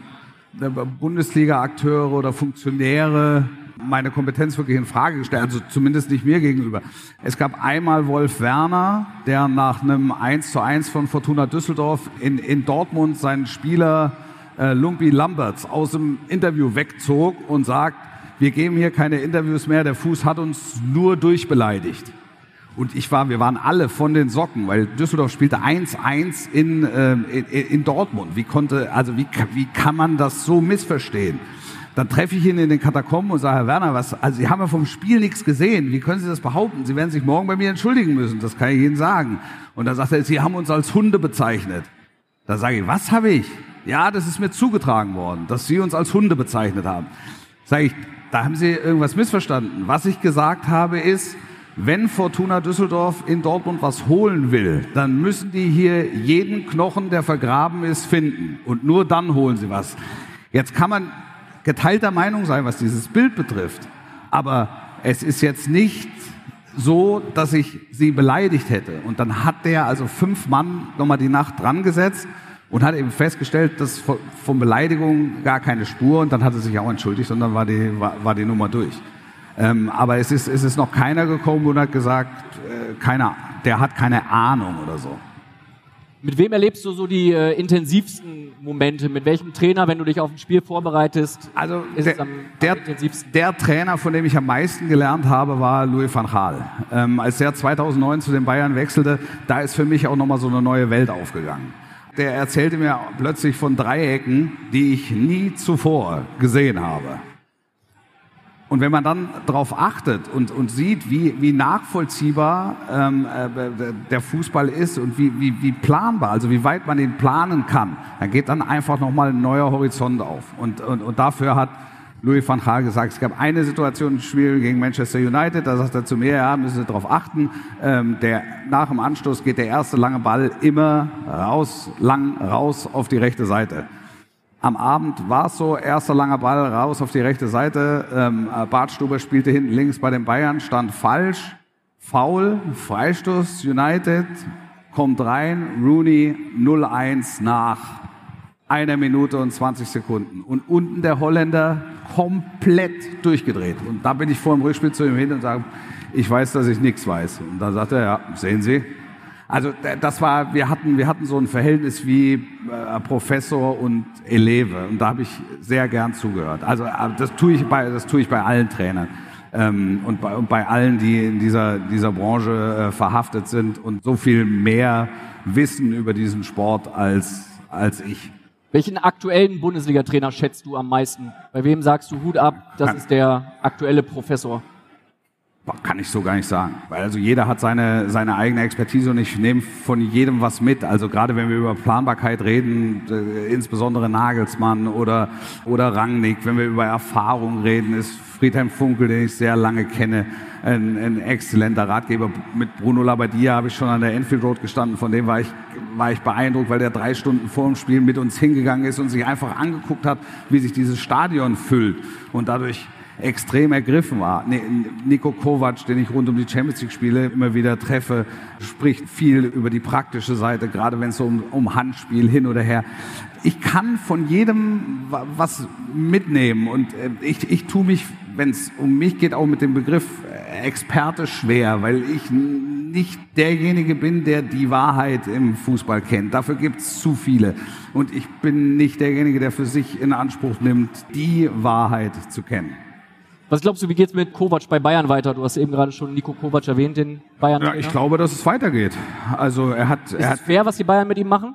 Bundesliga-Akteure oder Funktionäre meine Kompetenz wirklich in Frage gestellt, also zumindest nicht mir gegenüber. Es gab einmal Wolf Werner, der nach einem eins zu eins von Fortuna Düsseldorf in, in Dortmund seinen Spieler äh, Lumpi Lamberts aus dem Interview wegzog und sagt, wir geben hier keine Interviews mehr, der Fuß hat uns nur durchbeleidigt. Und ich war, wir waren alle von den Socken, weil Düsseldorf spielte eins eins in, äh, in, in Dortmund. Wie konnte, also wie, wie kann man das so missverstehen? Dann treffe ich ihn in den Katakomben und sage, Herr Werner, was, also Sie haben ja vom Spiel nichts gesehen. Wie können Sie das behaupten? Sie werden sich morgen bei mir entschuldigen müssen. Das kann ich Ihnen sagen. Und dann sagt er, Sie haben uns als Hunde bezeichnet. Da sage ich, was habe ich? Ja, das ist mir zugetragen worden, dass Sie uns als Hunde bezeichnet haben. Sage ich, da haben Sie irgendwas missverstanden. Was ich gesagt habe ist, wenn Fortuna Düsseldorf in Dortmund was holen will, dann müssen die hier jeden Knochen, der vergraben ist, finden. Und nur dann holen sie was. Jetzt kann man geteilter Meinung sein, was dieses Bild betrifft. Aber es ist jetzt nicht so, dass ich sie beleidigt hätte. Und dann hat der also fünf Mann nochmal die Nacht dran gesetzt und hat eben festgestellt, dass von Beleidigung gar keine Spur, und dann hat er sich auch entschuldigt und dann war die, war, war die Nummer durch. Ähm, aber es ist, es ist noch keiner gekommen und hat gesagt, äh, keiner, der hat keine Ahnung oder so. Mit wem erlebst du so die äh, intensivsten Momente? Mit welchem Trainer, wenn du dich auf ein Spiel vorbereitest? Also ist der, es am, der, am intensivsten? Der Trainer, von dem ich am meisten gelernt habe, war Louis van Gaal. Ähm, als der zweitausendneun zu den Bayern wechselte, da ist für mich auch nochmal so eine neue Welt aufgegangen. Der erzählte mir plötzlich von Dreiecken, die ich nie zuvor gesehen habe. Und wenn man dann darauf achtet und, und sieht, wie, wie nachvollziehbar ähm, äh, der Fußball ist und wie, wie, wie planbar, also wie weit man ihn planen kann, dann geht dann einfach nochmal ein neuer Horizont auf. Und, und, und dafür hat Louis van Gaal gesagt, es gab eine Situation im Spiel gegen Manchester United, da sagt er zu mir, ja, müssen Sie darauf achten, ähm, der, nach dem Anstoß geht der erste lange Ball immer raus, lang raus auf die rechte Seite. Am Abend war es so, erster langer Ball raus auf die rechte Seite, ähm, Bart Stuber spielte hinten links bei den Bayern, stand falsch, Foul, Freistoß, United, kommt rein, Rooney null eins nach einer Minute und zwanzig Sekunden. Und unten der Holländer komplett durchgedreht. Und da bin ich vor dem Rückspiel zu ihm hin und sage, ich weiß, dass ich nichts weiß. Und da sagt er, ja, sehen Sie. Also das war, wir hatten, wir hatten so ein Verhältnis wie äh, Professor und Eleve, und da habe ich sehr gern zugehört. Also das tue ich bei, das tue ich bei allen Trainern ähm, und, bei, und bei allen, die in dieser dieser Branche äh, verhaftet sind und so viel mehr wissen über diesen Sport als als ich. Welchen aktuellen Bundesliga-Trainer schätzt du am meisten? Bei wem sagst du Hut ab, das ist der aktuelle Professor? Kann ich so gar nicht sagen. Weil also jeder hat seine, seine eigene Expertise und ich nehme von jedem was mit. Also gerade wenn wir über Planbarkeit reden, äh, insbesondere Nagelsmann oder, oder Rangnick, wenn wir über Erfahrung reden, ist Friedhelm Funkel, den ich sehr lange kenne, ein, ein exzellenter Ratgeber. Mit Bruno Labbadia habe ich schon an der Enfield Road gestanden, von dem war ich, war ich beeindruckt, weil der drei Stunden vor dem Spiel mit uns hingegangen ist und sich einfach angeguckt hat, wie sich dieses Stadion füllt und dadurch extrem ergriffen war. Niko Kovac, den ich rund um die Champions League Spiele immer wieder treffe, spricht viel über die praktische Seite, gerade wenn es um, um Handspiel hin oder her. Ich kann von jedem was mitnehmen und ich, ich tue mich, wenn es um mich geht, auch mit dem Begriff Experte schwer, weil ich nicht derjenige bin, der die Wahrheit im Fußball kennt. Dafür gibt es zu viele. Und ich bin nicht derjenige, der für sich in Anspruch nimmt, die Wahrheit zu kennen. Was glaubst du, wie geht's mit Kovac bei Bayern weiter? Du hast eben gerade schon Nico Kovac erwähnt, den Bayern. Ja, ich glaube, dass es weitergeht. Also er hat. Ist er es hat, fair, was die Bayern mit ihm machen?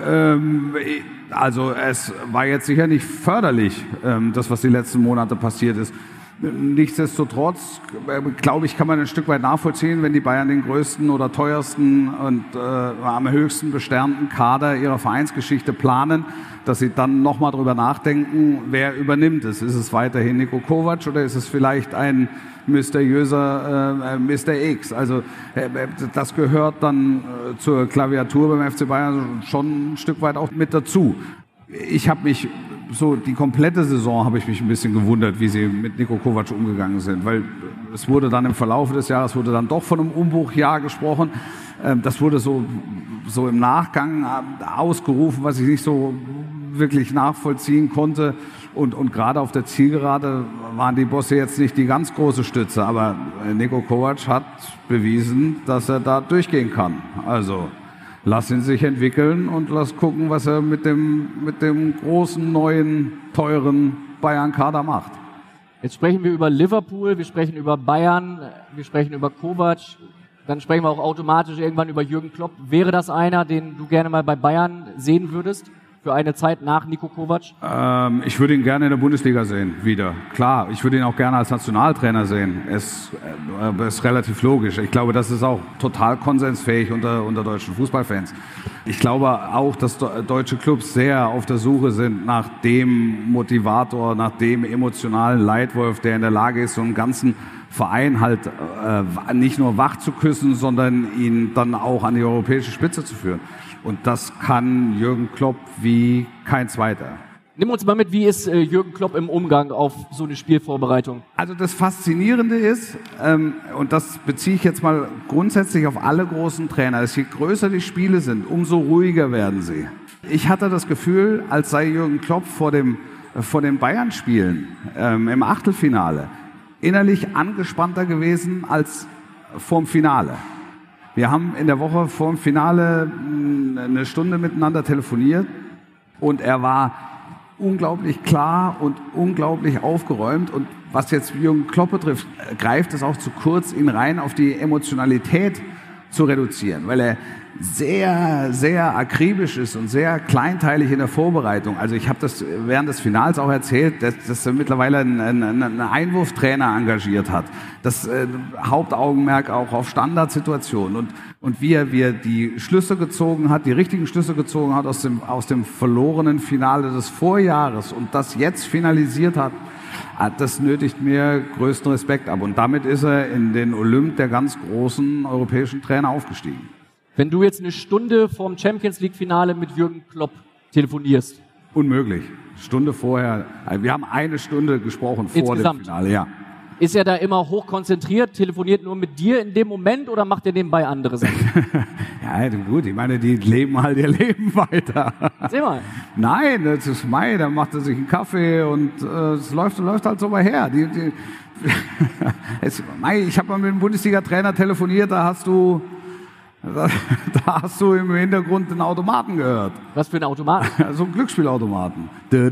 Ähm, also es war jetzt sicher nicht förderlich, ähm, das, was die letzten Monate passiert ist. Nichtsdestotrotz, äh, glaube ich, kann man ein Stück weit nachvollziehen, wenn die Bayern den größten oder teuersten und äh, am höchsten besternten Kader ihrer Vereinsgeschichte planen, dass sie dann nochmal drüber nachdenken, wer übernimmt es. Ist es weiterhin Nico Kovac oder ist es vielleicht ein mysteriöser äh, Mister X? Also äh, das gehört dann äh, zur Klaviatur beim F C Bayern schon ein Stück weit auch mit dazu. Ich habe mich so die komplette Saison habe ich mich ein bisschen gewundert, wie sie mit Nico Kovac umgegangen sind, weil es wurde dann im Verlauf des Jahres wurde dann doch von einem Umbruchjahr gesprochen. Das wurde so so im Nachgang ausgerufen, was ich nicht so wirklich nachvollziehen konnte. Und und gerade auf der Zielgerade waren die Bosse jetzt nicht die ganz große Stütze, aber Nico Kovac hat bewiesen, dass er da durchgehen kann. Also lass ihn sich entwickeln und lass gucken, was er mit dem, mit dem großen, neuen, teuren Bayern-Kader macht. Jetzt sprechen wir über Liverpool, wir sprechen über Bayern, wir sprechen über Kovac, dann sprechen wir auch automatisch irgendwann über Jürgen Klopp. Wäre das einer, den du gerne mal bei Bayern sehen würdest? Für eine Zeit nach Nico Kovac? Ähm, ich würde ihn gerne in der Bundesliga sehen, wieder. Klar, ich würde ihn auch gerne als Nationaltrainer sehen. Es äh, ist relativ logisch. Ich glaube, das ist auch total konsensfähig unter, unter deutschen Fußballfans. Ich glaube auch, dass deutsche Clubs sehr auf der Suche sind nach dem Motivator, nach dem emotionalen Leitwolf, der in der Lage ist, so einen ganzen Verein halt äh, nicht nur wach zu küssen, sondern ihn dann auch an die europäische Spitze zu führen. Und das kann Jürgen Klopp wie kein zweiter. Nimm uns mal mit, wie ist äh, Jürgen Klopp im Umgang auf so eine Spielvorbereitung? Also das Faszinierende ist, ähm, und das beziehe ich jetzt mal grundsätzlich auf alle großen Trainer, dass je größer die Spiele sind, umso ruhiger werden sie. Ich hatte das Gefühl, als sei Jürgen Klopp vor dem äh, vor den Bayern-Spielen ähm, im Achtelfinale innerlich angespannter gewesen als vorm Finale. Wir haben in der Woche vor dem Finale eine Stunde miteinander telefoniert und er war unglaublich klar und unglaublich aufgeräumt. Und was jetzt Jürgen Klopp betrifft, greift es auch zu kurz, ihn rein auf die Emotionalität zu reduzieren, weil er sehr, sehr akribisch ist und sehr kleinteilig in der Vorbereitung. Also ich habe das während des Finals auch erzählt, dass, dass er mittlerweile einen, einen, einen Einwurftrainer engagiert hat. Das äh, Hauptaugenmerk auch auf Standardsituationen und, und wie er, wie er die Schlüsse gezogen hat, die richtigen Schlüsse gezogen hat aus dem, aus dem verlorenen Finale des Vorjahres und das jetzt finalisiert hat. Das nötigt mir größten Respekt ab. Und damit ist er in den Olymp der ganz großen europäischen Trainer aufgestiegen. Wenn du jetzt eine Stunde vorm Champions-League-Finale mit Jürgen Klopp telefonierst? Unmöglich. Stunde vorher. Wir haben eine Stunde gesprochen vor Insgesamt. dem Finale, ja. Ist er da immer hochkonzentriert, telefoniert nur mit dir in dem Moment oder macht er nebenbei andere Sachen? Ja, gut, ich meine, die leben halt ihr Leben weiter. Seh mal. Nein, das ist Mai, da macht er sich einen Kaffee und äh, es läuft, läuft halt so mal her. Die, die, es, Mai, ich habe mal mit einem Bundesliga-Trainer telefoniert, da hast du Da, da hast du im Hintergrund den Automaten gehört. Was für ein Automaten? So ein Glücksspielautomaten.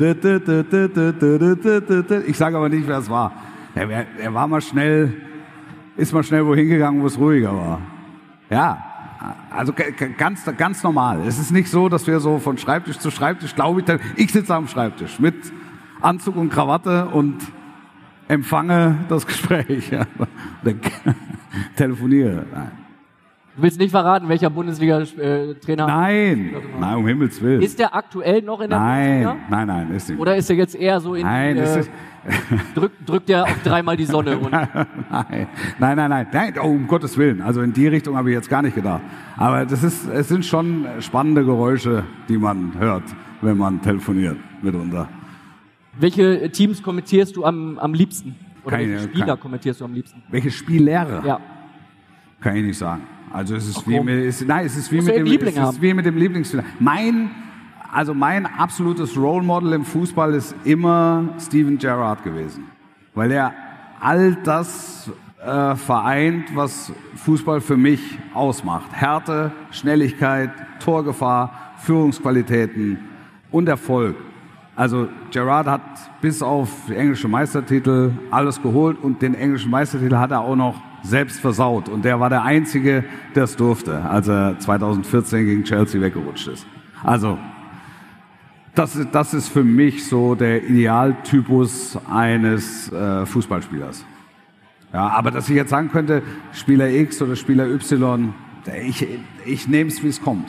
Ich sage aber nicht, wer es war. Er, er war mal schnell, ist mal schnell wohin gegangen, wo es ruhiger war. Ja, also ganz, ganz normal. Es ist nicht so, dass wir so von Schreibtisch zu Schreibtisch, glaube ich, ich sitze am Schreibtisch mit Anzug und Krawatte und empfange das Gespräch. Ja. Telefoniere. Nein. Du willst nicht verraten, welcher Bundesliga-Trainer? Nein, nein, um Himmels Willen. Ist der aktuell noch in der nein, Bundesliga? Nein, nein, ist nicht. Oder ist er jetzt eher so in nein, die, äh, ist drückt, drückt er auf dreimal die Sonne? Und nein, nein, nein, nein, nein, oh, um Gottes Willen. Also in die Richtung habe ich jetzt gar nicht gedacht. Aber das ist, es sind schon spannende Geräusche, die man hört, wenn man telefoniert mitunter. Welche Teams kommentierst du am, am liebsten? Oder Keine, welche Spieler keine. kommentierst du am liebsten? Welche Spiellehre? Ja. Kann ich nicht sagen. Also es ist Ach, wie mit, es, nein, es ist wie Musst mit du dem, Liebling es ist haben. wie mit dem Lieblingsspieler. Mein, also mein absolutes Role Model im Fußball ist immer Steven Gerrard gewesen, weil er all das äh, vereint, was Fußball für mich ausmacht. Härte, Schnelligkeit, Torgefahr, Führungsqualitäten und Erfolg. Also Gerrard hat bis auf die englische Meistertitel alles geholt und den englischen Meistertitel hat er auch noch selbst versaut. Und der war der Einzige, der es durfte, als er zweitausendvierzehn gegen Chelsea weggerutscht ist. Also das, das ist für mich so der Idealtypus eines äh, Fußballspielers. Ja, aber dass ich jetzt sagen könnte, Spieler X oder Spieler Y, ich, ich nehme es, wie es kommt.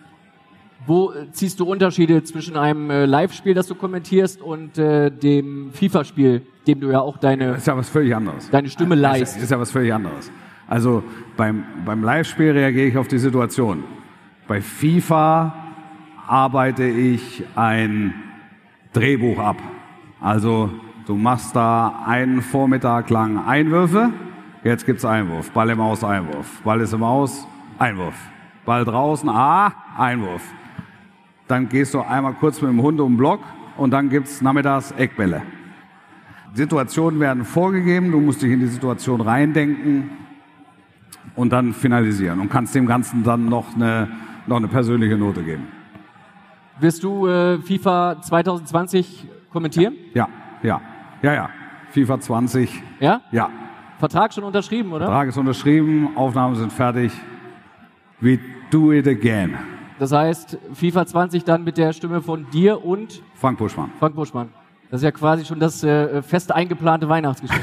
Wo ziehst du Unterschiede zwischen einem äh, Live-Spiel, das du kommentierst, und äh, dem FIFA-Spiel, dem du ja auch deine, das ist ja was völlig anderes. deine Stimme leihst? Das ist ja was völlig anderes. Also beim, beim Live-Spiel reagiere ich auf die Situation. Bei FIFA arbeite ich ein Drehbuch ab. Also du machst da einen Vormittag lang Einwürfe, jetzt gibt's Einwurf, Ball im Aus, Einwurf, Ball ist im Aus, Einwurf, Ball draußen, ah, Einwurf. Dann gehst du einmal kurz mit dem Hund um den Block und dann gibt's nachmittags Eckbälle. Situationen werden vorgegeben, du musst dich in die Situation reindenken und dann finalisieren und kannst dem Ganzen dann noch eine, noch eine persönliche Note geben. Wirst du äh, FIFA zwanzig zwanzig kommentieren? Ja, ja, ja, ja. FIFA zwanzig. Ja? Ja. Vertrag schon unterschrieben, oder? Vertrag ist unterschrieben, Aufnahmen sind fertig. We do it again. Das heißt, FIFA zwanzig dann mit der Stimme von dir und Frank Buschmann. Frank Buschmann. Das ist ja quasi schon das äh, fest eingeplante Weihnachtsgeschenk.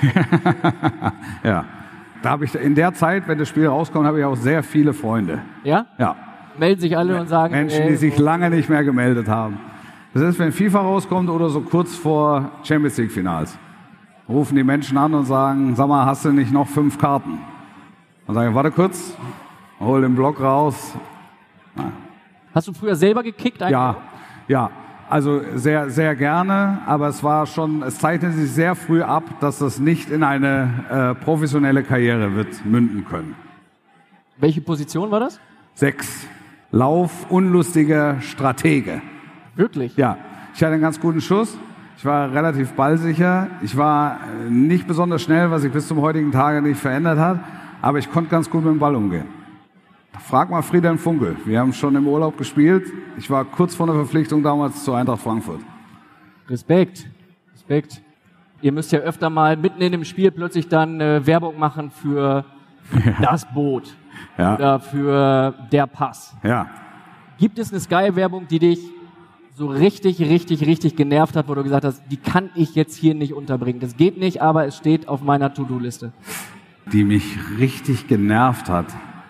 Ja. Da habe ich in der Zeit, wenn das Spiel rauskommt, habe ich auch sehr viele Freunde. Ja? Ja. Melden sich alle und sagen... Menschen, die äh, sich lange nicht mehr gemeldet haben. Das ist, wenn FIFA rauskommt oder so kurz vor Champions League Finals. Rufen die Menschen an und sagen, sag mal, hast du nicht noch fünf Karten? Dann sage ich, warte kurz, hol den Block raus. Na. Hast du früher selber gekickt? Eigentlich? Ja, ja. Also sehr, sehr gerne, aber es war schon, es zeichnete sich sehr früh ab, dass das nicht in eine äh, professionelle Karriere wird münden können. Welche Position war das? Sechs. Lauf, unlustiger Stratege. Wirklich? Ja. Ich hatte einen ganz guten Schuss. Ich war relativ ballsicher. Ich war nicht besonders schnell, was sich bis zum heutigen Tage nicht verändert hat. Aber ich konnte ganz gut mit dem Ball umgehen. Frag mal Friedhelm Funkel. Wir haben schon im Urlaub gespielt. Ich war kurz vor der Verpflichtung damals zur Eintracht Frankfurt. Respekt. Respekt. Ihr müsst ja öfter mal mitten in dem Spiel plötzlich dann äh, Werbung machen für das Boot. Ja. Oder für der Pass. Ja. Gibt es eine Sky-Werbung, die dich so richtig, richtig, richtig genervt hat, wo du gesagt hast, die kann ich jetzt hier nicht unterbringen. Das geht nicht, aber es steht auf meiner To-Do-Liste. Die mich richtig genervt hat.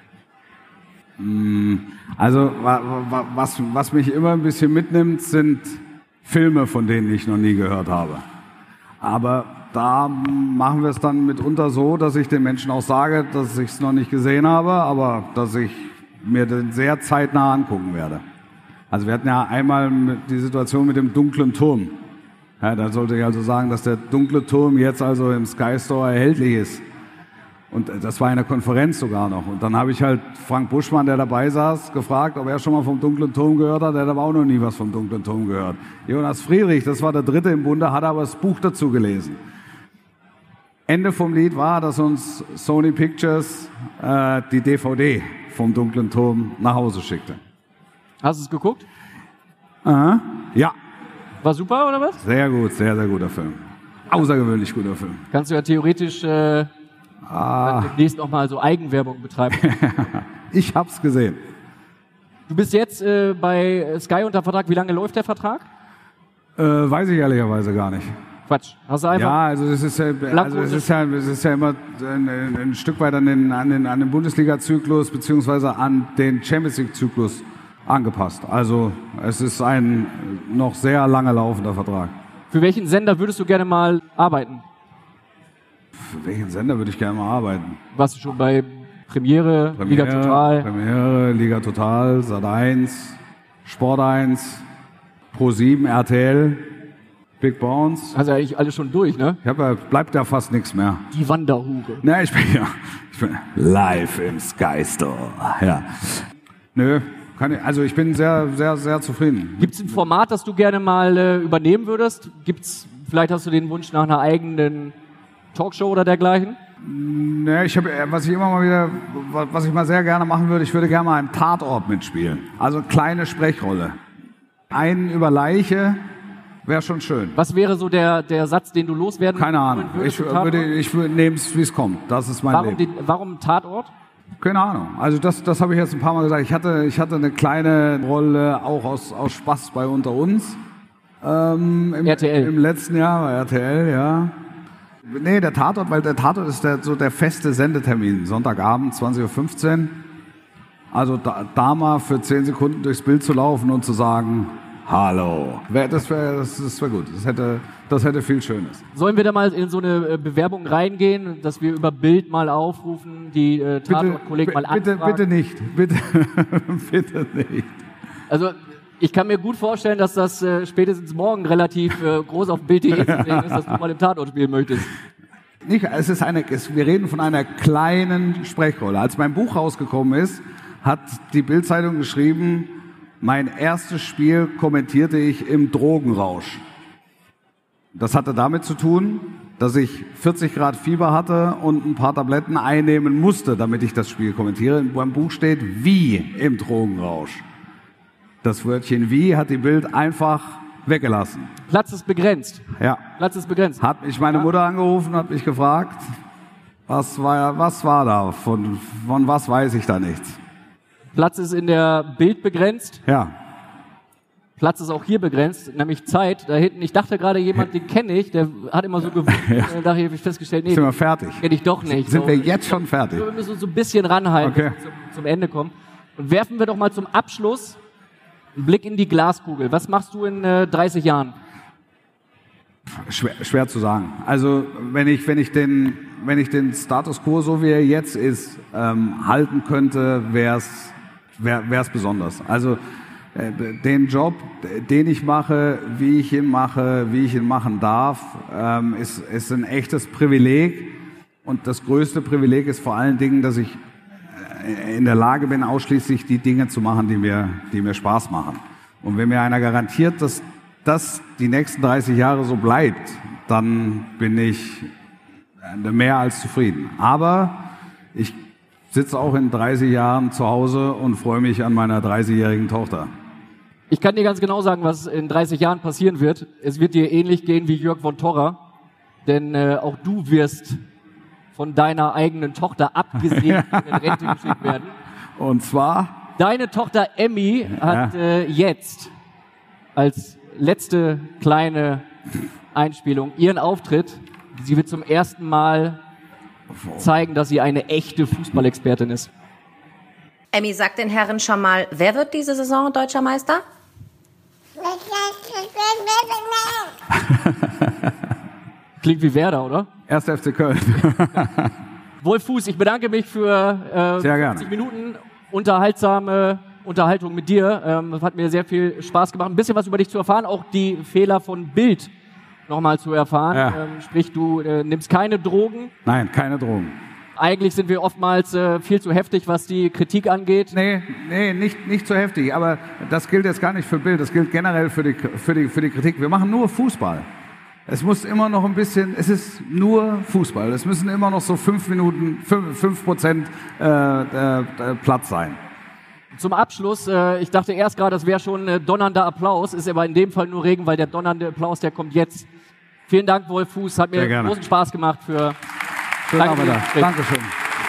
Also was, was mich immer ein bisschen mitnimmt, sind Filme, von denen ich noch nie gehört habe. Aber da machen wir es dann mitunter so, dass ich den Menschen auch sage, dass ich es noch nicht gesehen habe, aber dass ich mir den sehr zeitnah angucken werde. Also wir hatten ja einmal die Situation mit dem dunklen Turm. Ja, da sollte ich also sagen, dass der dunkle Turm jetzt also im Sky Store erhältlich ist. Und das war in der Konferenz sogar noch. Und dann habe ich halt Frank Buschmann, der dabei saß, gefragt, ob er schon mal vom dunklen Turm gehört hat. Der hat aber auch noch nie was vom dunklen Turm gehört. Jonas Friedrich, das war der Dritte im Bunde, hat aber das Buch dazu gelesen. Ende vom Lied war, dass uns Sony Pictures äh, die D V D vom dunklen Turm nach Hause schickte. Hast du es geguckt? Aha. Ja. War super, oder was? Sehr gut, sehr, sehr guter Film. Außergewöhnlich guter Film. Kannst du ja theoretisch äh, ah. demnächst noch mal so Eigenwerbung betreiben. Ich hab's gesehen. Du bist jetzt äh, bei Sky unter Vertrag. Wie lange läuft der Vertrag? Äh, weiß ich ehrlicherweise gar nicht. Quatsch. Hast du einfach ja, also es ist ja, also es ist ja, es ist ja immer ein, ein Stück weit an den, an den, an den Bundesliga-Zyklus beziehungsweise an den Champions League-Zyklus angepasst. Also es ist ein noch sehr lange laufender Vertrag. Für welchen Sender würdest du gerne mal arbeiten? Für welchen Sender würde ich gerne mal arbeiten? Warst du schon bei Premiere, Premiere Liga Total? Premiere, Liga Total, Sat eins, Sport eins, Pro sieben, R T L, Big Bounce. Hast ja eigentlich alles schon durch, ne? Ich hab ja, bleibt ja fast nichts mehr. Die Wanderhure. Ne, ich bin ja ich bin live im Sky Store. Ja. Nö, kann ich, also ich bin sehr, sehr, sehr zufrieden. Gibt es ein Format, das du gerne mal äh, übernehmen würdest? Gibt's, vielleicht hast du den Wunsch nach einer eigenen Talkshow oder dergleichen? Ne, ich habe, was ich immer mal wieder, was ich mal sehr gerne machen würde, ich würde gerne mal einen Tatort mitspielen. Also kleine Sprechrolle. Einen über Leiche wäre schon schön. Was wäre so der, der Satz, den du loswerden Keine Ahnung. würdest? Ich würde, ich würde nehme es, wie es kommt. Das ist mein Warum, Leben. den, warum Tatort? Keine Ahnung. Also das, das habe ich jetzt ein paar Mal gesagt. Ich hatte, ich hatte eine kleine Rolle auch aus, aus Spaß bei Unter uns. Ähm, im, R T L. Im letzten Jahr bei R T L, ja. Nee, der Tatort, weil der Tatort ist der, so der feste Sendetermin. Sonntagabend, zwanzig Uhr fünfzehn. Also da, da mal für zehn Sekunden durchs Bild zu laufen und zu sagen, hallo. Das wäre das, das wär gut. Das hätte, das hätte viel Schönes. Sollen wir da mal in so eine Bewerbung reingehen, dass wir über Bild mal aufrufen, die äh, Tatort-Kollegen mal bitte, anfragen? bitte nicht. Bitte, bitte nicht. Also ich kann mir gut vorstellen, dass das äh, spätestens morgen relativ äh, groß auf Bild punkt de zu sehen ist, dass du mal im Tatort spielen möchtest. Nicht, es ist eine, es, wir reden von einer kleinen Sprechrolle. Als mein Buch rausgekommen ist, hat die Bild-Zeitung geschrieben, mein erstes Spiel kommentierte ich im Drogenrausch. Das hatte damit zu tun, dass ich vierzig Grad Fieber hatte und ein paar Tabletten einnehmen musste, damit ich das Spiel kommentiere. In meinem Buch steht, wie im Drogenrausch. Das Wörtchen wie hat die Bild einfach weggelassen. Platz ist begrenzt. Ja. Platz ist begrenzt. Hat mich meine Mutter angerufen, hat mich gefragt, was war, was war da? Von, von was weiß ich da nichts? Platz ist in der Bild begrenzt. Ja. Platz ist auch hier begrenzt, nämlich Zeit. Da hinten, ich dachte gerade, jemand, den kenne ich, der hat immer so gewusst. Ja. Da habe ich festgestellt, nee, sind wir fertig? Kenne ich doch nicht. Sind so, wir jetzt schon fertig? Wir müssen so ein bisschen ranhalten, okay. zum, zum Ende kommen. Und werfen wir doch mal zum Abschluss einen Blick in die Glaskugel. Was machst du in äh, dreißig Jahren? Schwer, schwer zu sagen. Also wenn ich, wenn ich den, wenn ich den Status quo, so wie er jetzt ist, ähm, halten könnte, wäre es wär, wär's besonders. Also äh, den Job, den ich mache, wie ich ihn mache, wie ich ihn machen darf, ähm, ist, ist ein echtes Privileg. Und das größte Privileg ist vor allen Dingen, dass ich in der Lage bin, ausschließlich die Dinge zu machen, die mir, die mir Spaß machen. Und wenn mir einer garantiert, dass das die nächsten dreißig Jahre so bleibt, dann bin ich mehr als zufrieden. Aber ich sitze auch in dreißig Jahren zu Hause und freue mich an meiner dreißigjährigen Tochter. Ich kann dir ganz genau sagen, was in dreißig Jahren passieren wird. Es wird dir ähnlich gehen wie Jörg von Torra, denn äh, auch du wirst von deiner eigenen Tochter abgesehen in Rente geschickt werden. Und zwar? Deine Tochter Emmy hat ja. äh, jetzt als letzte kleine Einspielung ihren Auftritt. Sie wird zum ersten Mal zeigen, dass sie eine echte Fußballexpertin ist. Emmy, sag den Herren schon mal, wer wird diese Saison Deutscher Meister? Klingt wie Werder, oder? erster F C Köln. Wolf Fuß, ich bedanke mich für äh, sehr fünfzig Minuten unterhaltsame Unterhaltung mit dir. Ähm, hat mir sehr viel Spaß gemacht, ein bisschen was über dich zu erfahren, auch die Fehler von Bild nochmal zu erfahren. Ja. Ähm, sprich, du äh, nimmst keine Drogen. Nein, keine Drogen. Eigentlich sind wir oftmals äh, viel zu heftig, was die Kritik angeht. Nee, nee, nicht, nicht so heftig. Aber das gilt jetzt gar nicht für Bild, das gilt generell für die, für die, für die Kritik. Wir machen nur Fußball. Es muss immer noch ein bisschen, es ist nur Fußball. Es müssen immer noch so fünf Minuten, fünf, fünf Prozent äh, äh, Platz sein. Zum Abschluss, äh, ich dachte erst gerade, das wäre schon äh, donnernder Applaus, ist aber in dem Fall nur Regen, weil der donnernde Applaus, der kommt jetzt. Vielen Dank, Wolf Fuß, hat mir großen Spaß gemacht für... Danke, Dankeschön.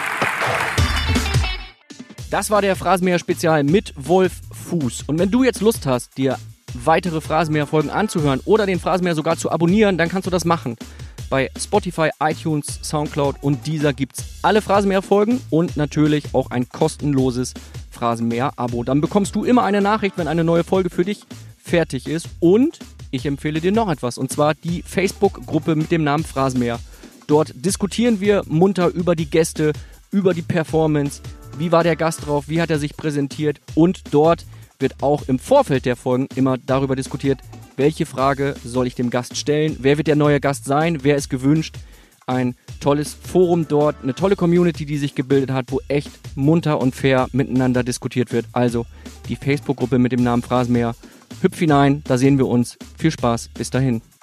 Das war der Phrasenmäher-Spezial mit Wolf Fuß. Und wenn du jetzt Lust hast, dir weitere Phrasenmäher-Folgen anzuhören oder den Phrasenmäher sogar zu abonnieren, dann kannst du das machen. Bei Spotify, iTunes, Soundcloud und Deezer gibt's alle Phrasenmäher-Folgen und natürlich auch ein kostenloses Phrasenmäher-Abo. Dann bekommst du immer eine Nachricht, wenn eine neue Folge für dich fertig ist. Und ich empfehle dir noch etwas, und zwar die Facebook-Gruppe mit dem Namen Phrasenmäher. Dort diskutieren wir munter über die Gäste, über die Performance, wie war der Gast drauf, wie hat er sich präsentiert, und dort wird auch im Vorfeld der Folgen immer darüber diskutiert, welche Frage soll ich dem Gast stellen, wer wird der neue Gast sein, wer ist gewünscht. Ein tolles Forum dort, eine tolle Community, die sich gebildet hat, wo echt munter und fair miteinander diskutiert wird. Also die Facebook-Gruppe mit dem Namen Phrasenmäher. Hüpf hinein, da sehen wir uns. Viel Spaß, bis dahin.